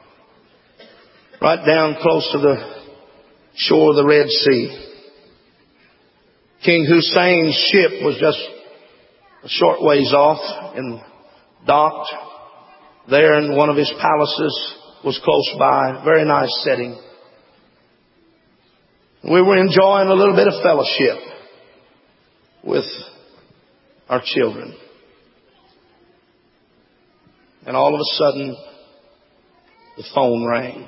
right down close to the shore of the Red Sea. King Hussein's ship was just a short ways off and docked there, and one of his palaces was close by. Very nice setting. We were enjoying a little bit of fellowship with our children. And all of a sudden, the phone rang.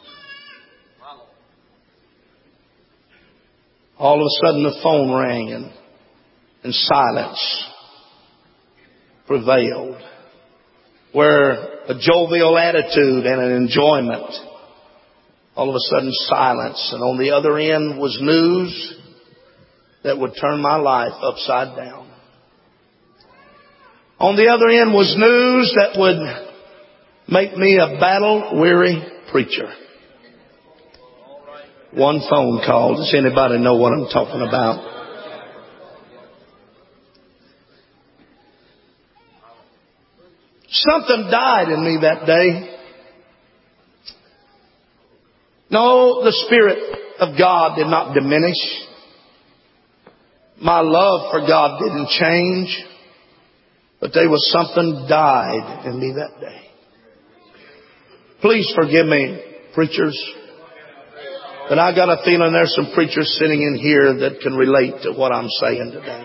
All of a sudden, the phone rang and, and silence prevailed. Where a jovial attitude and an enjoyment, all of a sudden silence. And on the other end was news that would turn my life upside down. On the other end was news that would make me a battle-weary preacher. One phone call. Does anybody know what I'm talking about? Something died in me that day. No, the Spirit of God did not diminish. My love for God didn't change. But there was something died in me that day. Please forgive me, preachers. But I got a feeling there's some preachers sitting in here that can relate to what I'm saying today.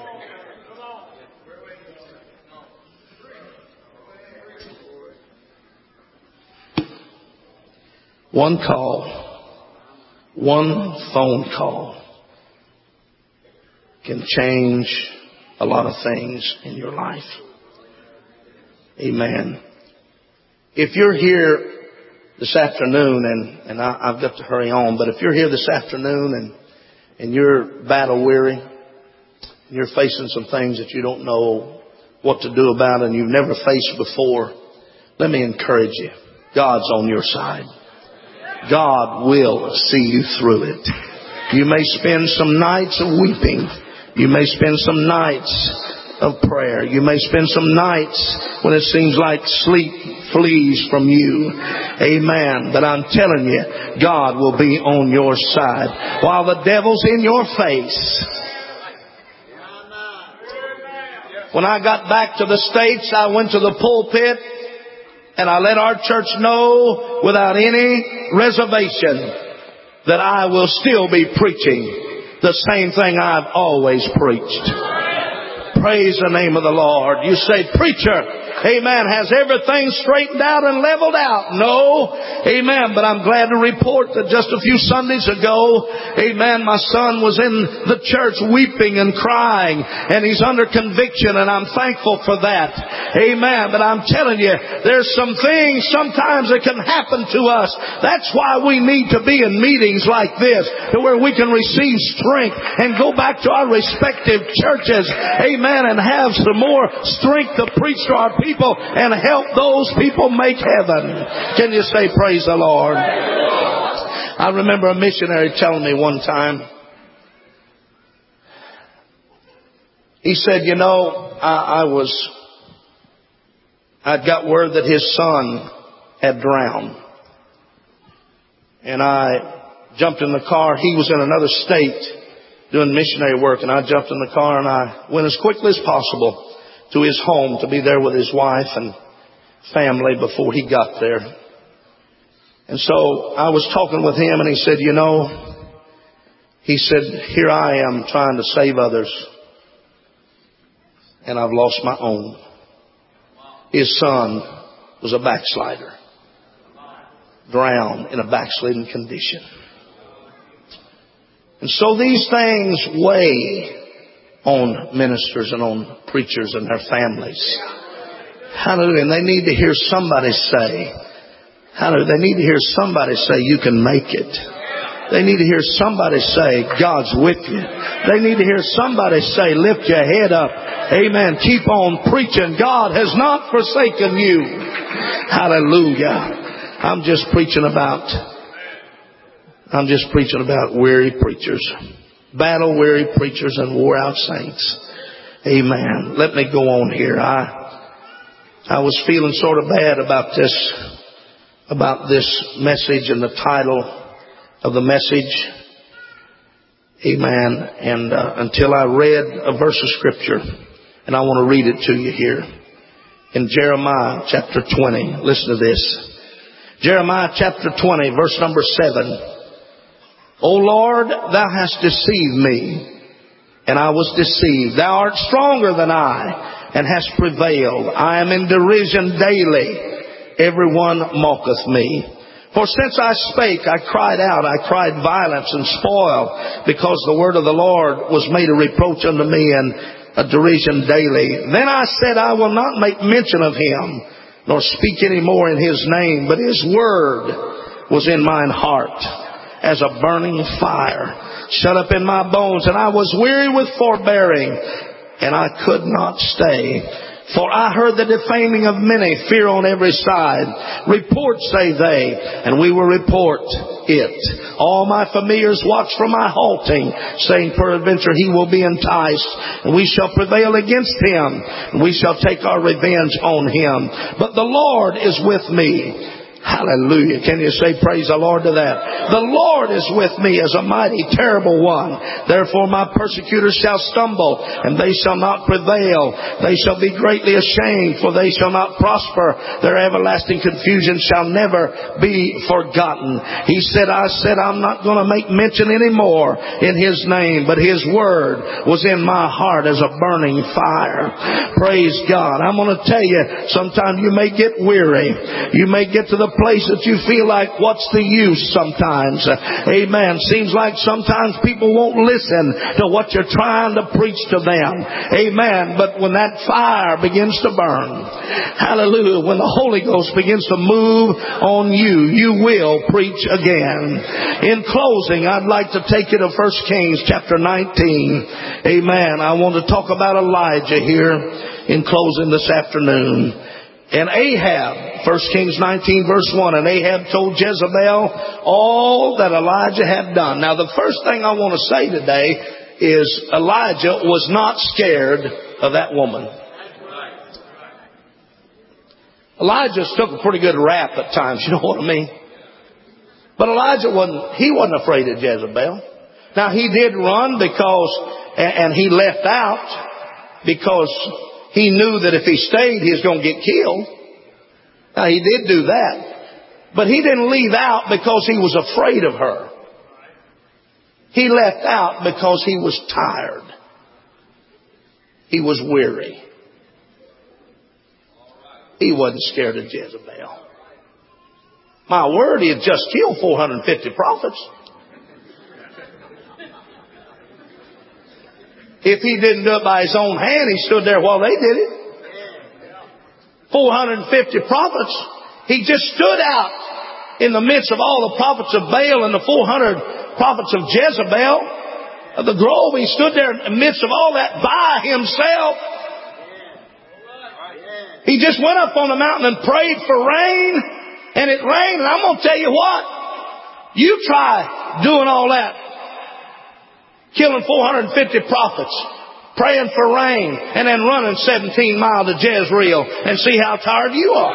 One call, one phone call can change a lot of things in your life. Amen. If you're here this afternoon, and, and I, I've got to hurry on, but if you're here this afternoon and, and you're battle weary, and you're facing some things that you don't know what to do about and you've never faced before, let me encourage you. God's on your side. God will see you through it. You may spend some nights of weeping. You may spend some nights of prayer. You may spend some nights when it seems like sleep flees from you. Amen. But I'm telling you, God will be on your side. While the devil's in your face. When I got back to the States, I went to the pulpit and I let our church know without any reservation that I will still be preaching the same thing I've always preached. Praise the name of the Lord. You say, preacher, amen, has everything straightened out and leveled out? No, amen. But I'm glad to report that just a few Sundays ago, amen, my son was in the church weeping and crying, and he's under conviction, and I'm thankful for that. Amen. But I'm telling you, there's some things sometimes that can happen to us. That's why we need to be in meetings like this, to where we can receive strength and go back to our respective churches. Amen. And have some more strength to preach to our people and help those people make heaven. Can you say praise the Lord? I remember a missionary telling me one time, he said, you know, I, I was, I'd got word that his son had drowned. And I jumped in the car. He was in another state doing missionary work, and I jumped in the car and I went as quickly as possible to his home to be there with his wife and family before he got there. And so I was talking with him, and he said, you know, he said, here I am trying to save others, and I've lost my own. his son was a backslider, drowned in a backslidden condition. And so these things weigh on ministers and on preachers and their families. Hallelujah. And they need to hear somebody say, hallelujah, they need to hear somebody say, you can make it. They need to hear somebody say, God's with you. They need to hear somebody say, lift your head up. Amen. Keep on preaching. God has not forsaken you. Hallelujah. I'm just preaching about, I'm just preaching about weary preachers. Battle weary preachers and wore out saints. Amen. Let me go on here. I, I was feeling sort of bad about this, about this message and the title of the message. Amen. And uh, until I read a verse of scripture, and I want to read it to you here in Jeremiah chapter twenty. Listen to this. Jeremiah chapter twenty, verse number seven. O Lord, thou hast deceived me, and I was deceived. Thou art stronger than I, and hast prevailed. I am in derision daily. Everyone mocketh me. For since I spake, I cried out, I cried violence and spoil, because the word of the Lord was made a reproach unto me, and a derision daily. Then I said, I will not make mention of him, nor speak any more in his name, but his word was in mine heart, as a burning fire, shut up in my bones. And I was weary with forbearing, and I could not stay. For I heard the defaming of many, fear on every side. Report, say they, and we will report it. All my familiars watch for my halting, saying, peradventure he will be enticed, and we shall prevail against him, and we shall take our revenge on him. But the Lord is with me. Hallelujah. Can you say praise the Lord to that? The Lord is with me as a mighty, terrible one. Therefore my persecutors shall stumble, and they shall not prevail. They shall be greatly ashamed, for they shall not prosper. Their everlasting confusion shall never be forgotten. He said, I said, I'm not going to make mention anymore in his name, but his word was in my heart as a burning fire. Praise God. I'm going to tell you, sometimes you may get weary. You may get to the place that you feel like, what's the use sometimes? Amen. Seems like sometimes people won't listen to what you're trying to preach to them. Amen. But when that fire begins to burn, hallelujah, when the Holy Ghost begins to move on you, you will preach again. In closing, I'd like to take you to First Kings chapter nineteen. Amen. I want to talk about Elijah here in closing this afternoon. And Ahab, First Kings nineteen verse one, and Ahab told Jezebel all that Elijah had done. Now the first thing I want to say today is Elijah was not scared of that woman. Elijah took a pretty good rap at times, you know what I mean? But Elijah wasn't, he wasn't afraid of Jezebel. Now he did run because, and he left out because he knew that if he stayed, he was going to get killed. Now, he did do that. But he didn't leave out because he was afraid of her. He left out because he was tired. He was weary. He wasn't scared of Jezebel. My word, he had just killed four hundred fifty prophets. If he didn't do it by his own hand, he stood there while they did it. four hundred fifty prophets. He just stood out in the midst of all the prophets of Baal and the four hundred prophets of Jezebel of the grove. He stood there in the midst of all that by himself. He just went up on the mountain and prayed for rain, and it rained. And I'm going to tell you what, you try doing all that, killing four hundred fifty prophets, praying for rain, and then running seventeen miles to Jezreel, and see how tired you are.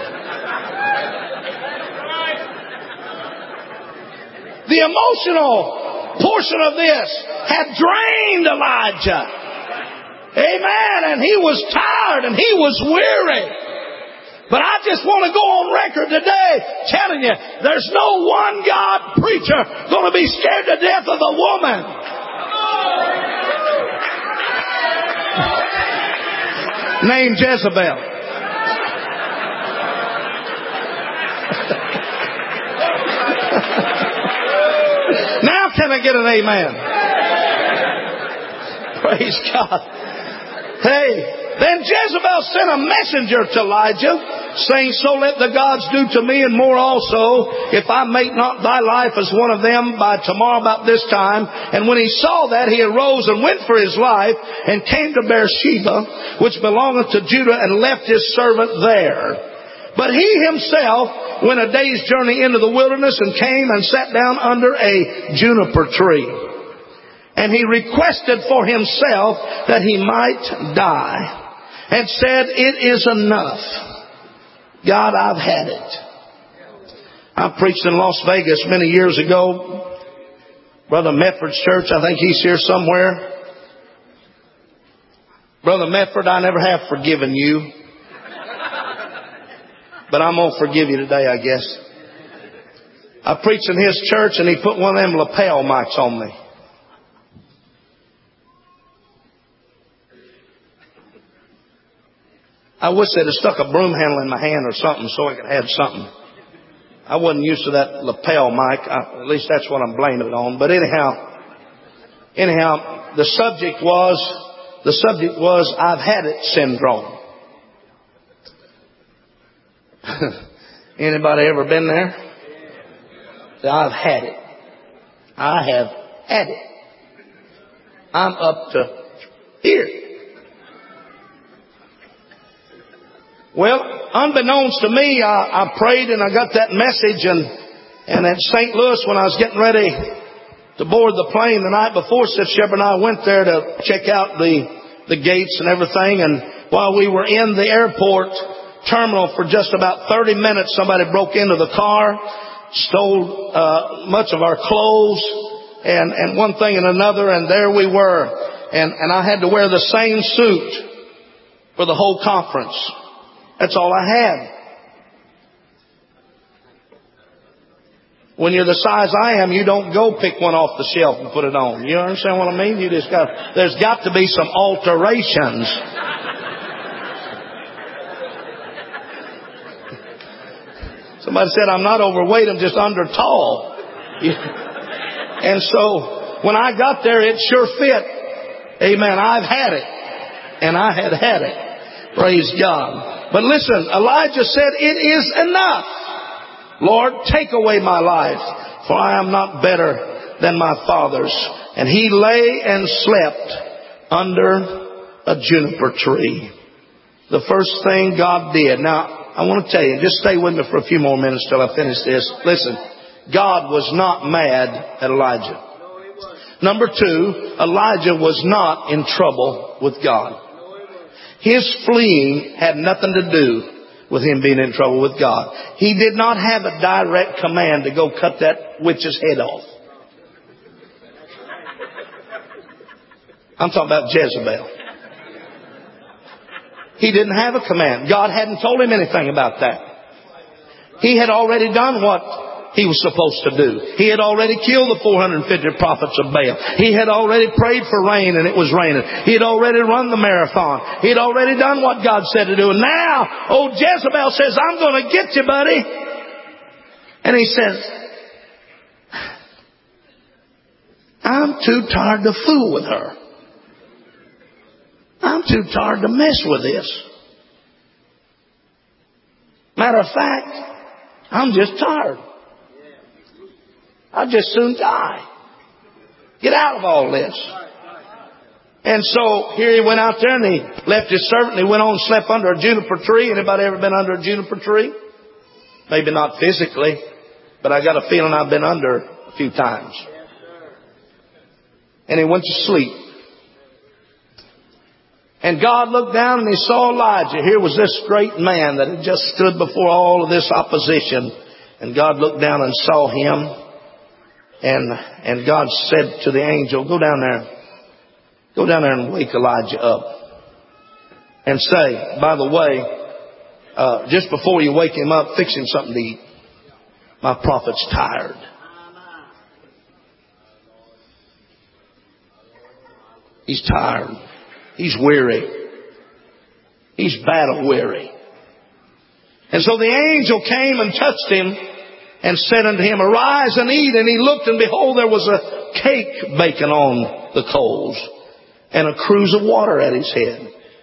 The emotional portion of this had drained Elijah. Amen. And he was tired and he was weary. But I just want to go on record today telling you, there's no one God preacher going to be scared to death of the woman. Named Jezebel. I get an amen? Praise God. Hey, then Jezebel sent a messenger to Elijah, saying, so let the gods do to me and more also, if I make not thy life as one of them by tomorrow about this time. And when he saw that, he arose and went for his life, and came to Beersheba, which belongeth to Judah, and left his servant there. But he himself went a day's journey into the wilderness, and came and sat down under a juniper tree. And he requested for himself that he might die, and said, it is enough. God, I've had it. I preached in Las Vegas many years ago. Brother Medford's church, I think he's here somewhere. Brother Medford, I never have forgiven you. But I'm going to forgive you today, I guess. I preached in his church, and he put one of them lapel mics on me. I wish they'd have stuck a broom handle in my hand or something so I could have something. I wasn't used to that lapel mic. I, at least that's what I'm blaming it on. But anyhow, anyhow, the subject was, the subject was, I've had it syndrome. Anybody ever been there? I've had it. I have had it. I'm up to here. Well, unbeknownst to me, I, I prayed and I got that message, and, and at Saint Louis, when I was getting ready to board the plane the night before, Sister Shepherd and I went there to check out the, the gates and everything, and while we were in the airport terminal for just about thirty minutes, somebody broke into the car, stole uh, much of our clothes, and, and one thing and another, and there we were. And, and I had to wear the same suit for the whole conference. That's all I had. When you're the size I am, you don't go pick one off the shelf and put it on. You understand what I mean? You just got, there's got to be some alterations. Somebody said, I'm not overweight, I'm just under tall. And so, when I got there, it sure fit. Amen. I've had it. And I had had it. Praise God. But listen, Elijah said, it is enough. Lord, take away my life, for I am not better than my fathers. And he lay and slept under a juniper tree. The first thing God did. Now, I want to tell you, just stay with me for a few more minutes till I finish this. Listen, God was not mad at Elijah. Number two, Elijah was not in trouble with God. His fleeing had nothing to do with him being in trouble with God. He did not have a direct command to go cut that witch's head off. I'm talking about Jezebel. He didn't have a command. God hadn't told him anything about that. He had already done what he was supposed to do. He had already killed the four hundred fifty prophets of Baal. He had already prayed for rain and it was raining. He had already run the marathon. He had already done what God said to do. And now, old Jezebel says, I'm going to get you, buddy. And he says, I'm too tired to fool with her. I'm too tired to mess with this. Matter of fact, I'm just tired. I'll just soon die. Get out of all this. And so here he went out there and he left his servant and he went on and slept under a juniper tree. Anybody ever been under a juniper tree? Maybe not physically, but I got a feeling I've been under a few times. And he went to sleep. And God looked down and he saw Elijah. Here was this great man that had just stood before all of this opposition. And God looked down and saw him. And, and God said to the angel, go down there. Go down there and wake Elijah up. And say, by the way, uh, just before you wake him up, fix him something to eat. My prophet's tired. He's tired. He's weary. He's battle weary. And so the angel came and touched him and said unto him, arise and eat. And he looked, and behold, there was a cake baking on the coals and a cruse of water at his head.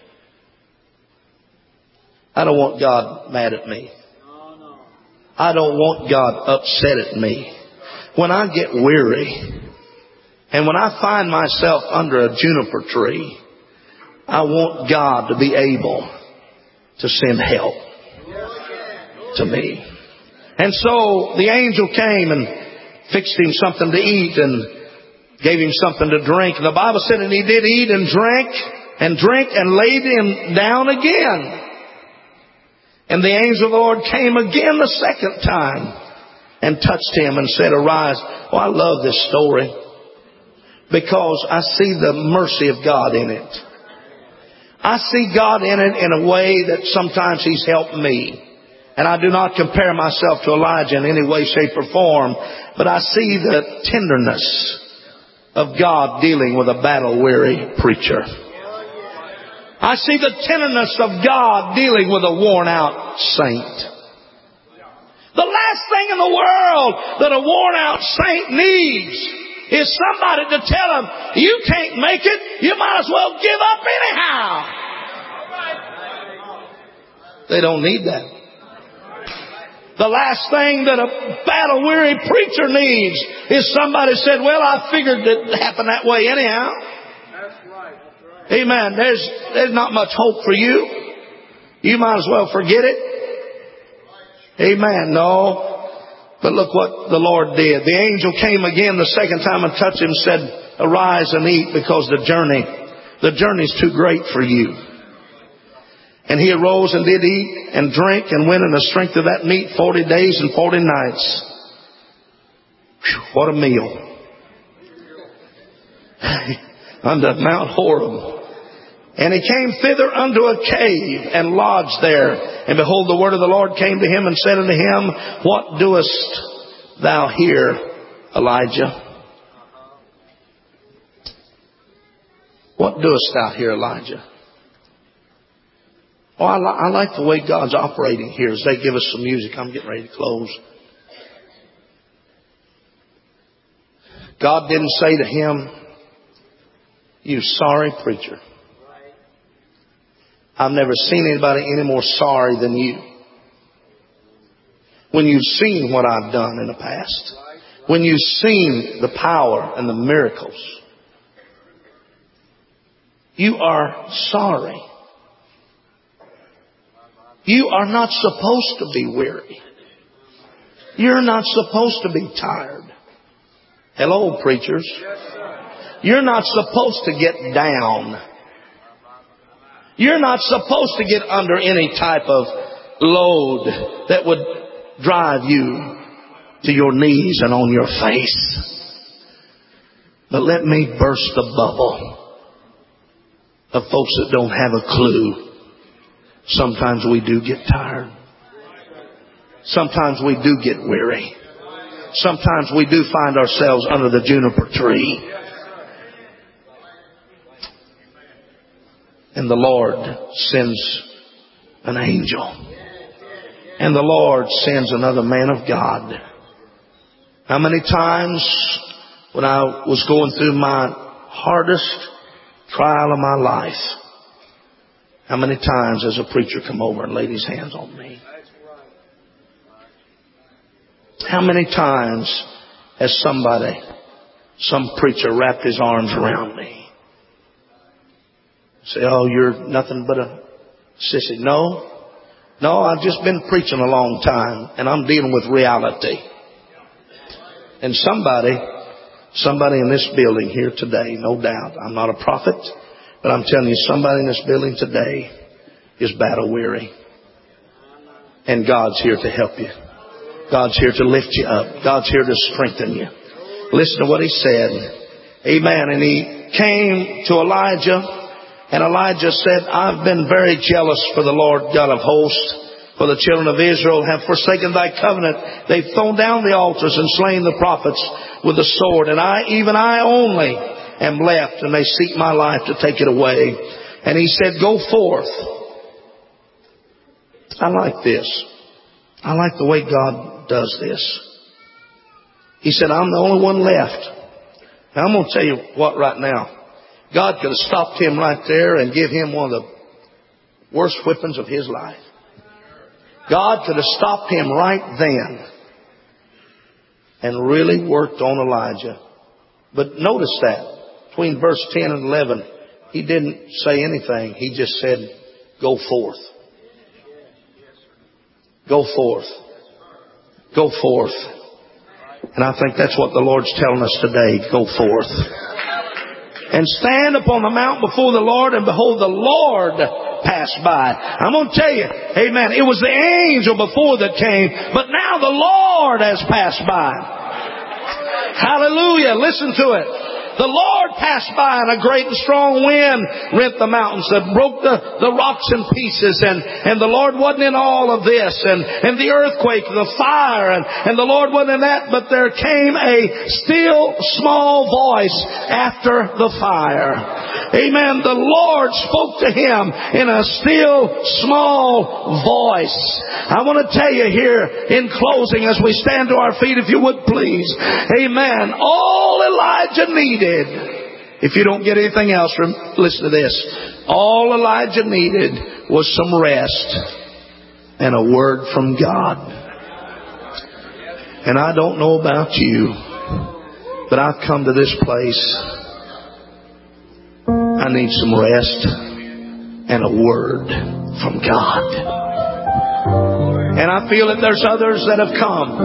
I don't want God mad at me. I don't want God upset at me. When I get weary and when I find myself under a juniper tree, I want God to be able to send help to me. And so the angel came and fixed him something to eat and gave him something to drink. And the Bible said, and he did eat and drank and drink and laid him down again. And the angel of the Lord came again the second time and touched him and said, arise. Oh, I love this story because I see the mercy of God in it. I see God in it in a way that sometimes He's helped me. And I do not compare myself to Elijah in any way, shape, or form. But I see the tenderness of God dealing with a battle-weary preacher. I see the tenderness of God dealing with a worn-out saint. The last thing in the world that a worn-out saint needs is somebody to tell him, you can't make it, you might as well give up anyhow. They don't need that. The last thing that a battle-weary preacher needs is somebody said, well, I figured it happened that way anyhow. That's right. That's right. Amen. There's, there's not much hope for you. You might as well forget it. Amen. No. But look what the Lord did. The angel came again the second time and touched him and said, arise and eat because the journey, the journey's too great for you. And he arose and did eat and drink and went in the strength of that meat forty days and forty nights. Whew, what a meal. Unto Mount Horeb. And he came thither unto a cave and lodged there. And behold, the word of the Lord came to him and said unto him, what doest thou here, Elijah? What doest thou here, Elijah? Oh, I, li- I like the way God's operating here as they give us some music. I'm getting ready to close. God didn't say to him, you sorry preacher. I've never seen anybody any more sorry than you. When you've seen what I've done in the past. When you've seen the power and the miracles. You are sorry. You are not supposed to be weary. You're not supposed to be tired. Hello, preachers. You're not supposed to get down. You're not supposed to get under any type of load that would drive you to your knees and on your face. But let me burst the bubble of folks that don't have a clue. Sometimes we do get tired. Sometimes we do get weary. Sometimes we do find ourselves under the juniper tree. And the Lord sends an angel. And the Lord sends another man of God. How many times when I was going through my hardest trial of my life, how many times has a preacher come over and laid his hands on me? How many times has somebody, some preacher wrapped his arms around me? Say, oh, you're nothing but a sissy. No. No, I've just been preaching a long time and I'm dealing with reality. And somebody, somebody in this building here today, no doubt, I'm not a prophet, but I'm telling you, somebody in this building today is battle weary. And God's here to help you. God's here to lift you up. God's here to strengthen you. Listen to what he said. Amen. And he came to Elijah, and Elijah said, I've been very jealous for the Lord God of hosts, for the children of Israel have forsaken thy covenant. They've thrown down the altars and slain the prophets with the sword. And I, even I only, am left, and they seek my life to take it away. And he said, go forth. I like this. I like the way God does this. He said, I'm the only one left. Now, I'm going to tell you what right now. God could have stopped him right there and give him one of the worst whippings of his life. God could have stopped him right then and really worked on Elijah. But notice that between verse ten and eleven, he didn't say anything. He just said, go forth. Go forth. Go forth. And I think that's what the Lord's telling us today. Go forth. And stand upon the mount before the Lord, and behold, the Lord passed by. I'm going to tell you, amen, it was the angel before that came, but now the Lord has passed by. Hallelujah. Listen to it. The Lord passed by, and a great and strong wind rent the mountains that broke the, the rocks in pieces. And, and the Lord wasn't in all of this. And, and the earthquake, the fire, and, and the Lord wasn't in that. But there came a still small voice after the fire. Amen. The Lord spoke to him in a still small voice. I want to tell you here in closing, as we stand to our feet, if you would please. Amen. All Elijah needed, if you don't get anything else, listen to this. All Elijah needed was some rest and a word from God. And I don't know about you, but I've come to this place. I need some rest and a word from God. And I feel that there's others that have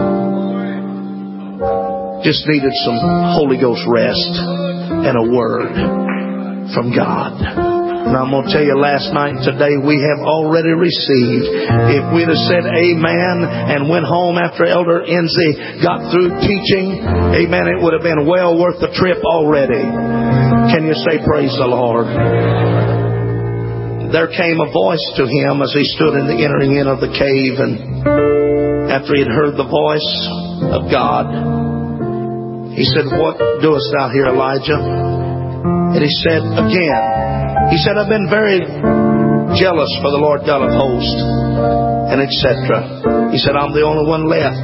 come, just needed some Holy Ghost rest and a word from God. And I'm going to tell you, last night and today we have already received. If we'd have said amen and went home after Elder Enzi got through teaching, amen, it would have been well worth the trip already. Can you say praise the Lord? There came a voice to him as he stood in the entering in of the cave, and after he had heard the voice of God, he said, what doest thou here, Elijah? And he said again, he said, I've been very jealous for the Lord God of hosts, and et cetera. He said, I'm the only one left.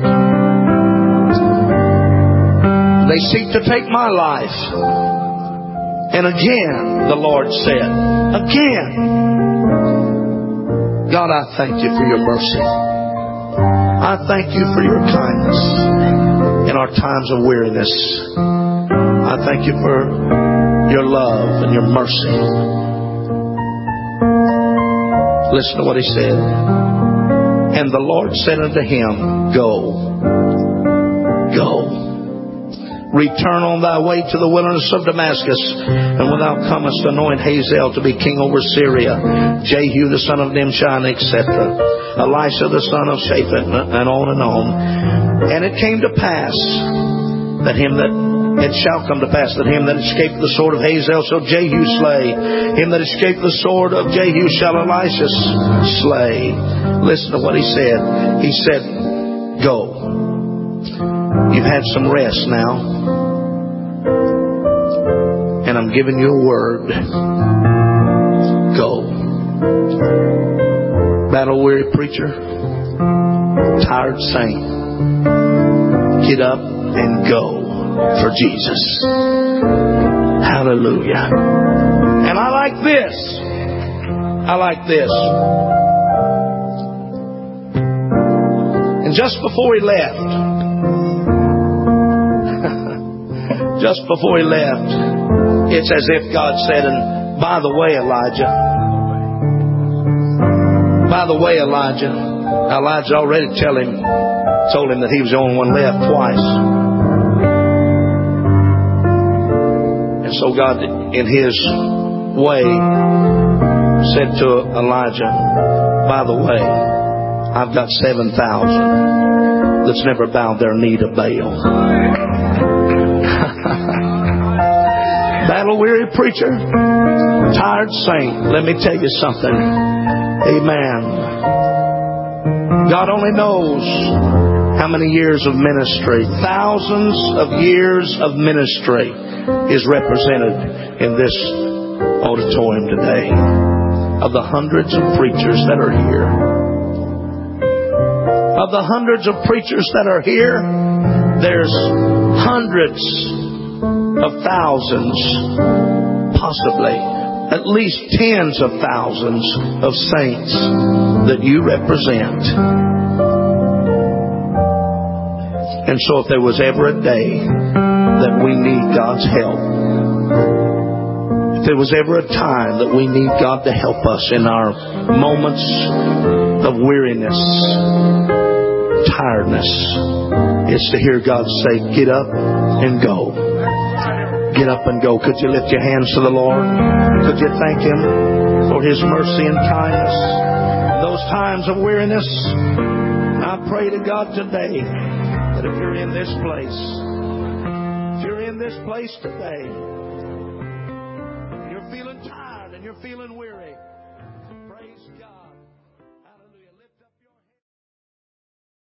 They seek to take my life. And again, the Lord said, again, God, I thank you for your mercy. I thank you for your kindness in our times of weariness. I thank you for your love and your mercy. Listen to what he said. And the Lord said unto him, go, go. Return on thy way to the wilderness of Damascus, and when thou comest, anoint Hazael to be king over Syria, Jehu the son of Nimshi, et cetera, Elisha the son of Shaphat, and on and on. And it came to pass that him that it shall come to pass that him that escaped the sword of Hazael shall Jehu slay. Him that escaped the sword of Jehu shall Elisha slay. Listen to what he said. He said, go. You've had some rest now, and I'm giving you a word. Go. Battle-weary preacher, tired saint, get up and go for Jesus. Hallelujah. And I like this. I like this. And just before he left, just before he left, it's as if God said, and by the way, Elijah, by the way, Elijah, Elijah already tell him, told him that he was the only one left twice. And so God, in his way, said to Elijah, by the way, I've got seven thousand that's never bowed their knee to Baal. Battle-weary preacher, tired saint, let me tell you something. Amen. God only knows how many years of ministry, thousands of years of ministry is represented in this auditorium today. Of the hundreds of preachers that are here. Of the hundreds of preachers that are here, there's hundreds of thousands, possibly at least tens of thousands of saints that you represent. And so if there was ever a day that we need God's help, if there was ever a time that we need God to help us in our moments of weariness, tiredness, it's to hear God say, get up and go. Get up and go. Could you lift your hands to the Lord? Could you thank Him for His mercy and kindness? Those times of weariness, I pray to God today that if you're in this place, if you're in this place today, and you're feeling tired and you're feeling weary, praise God.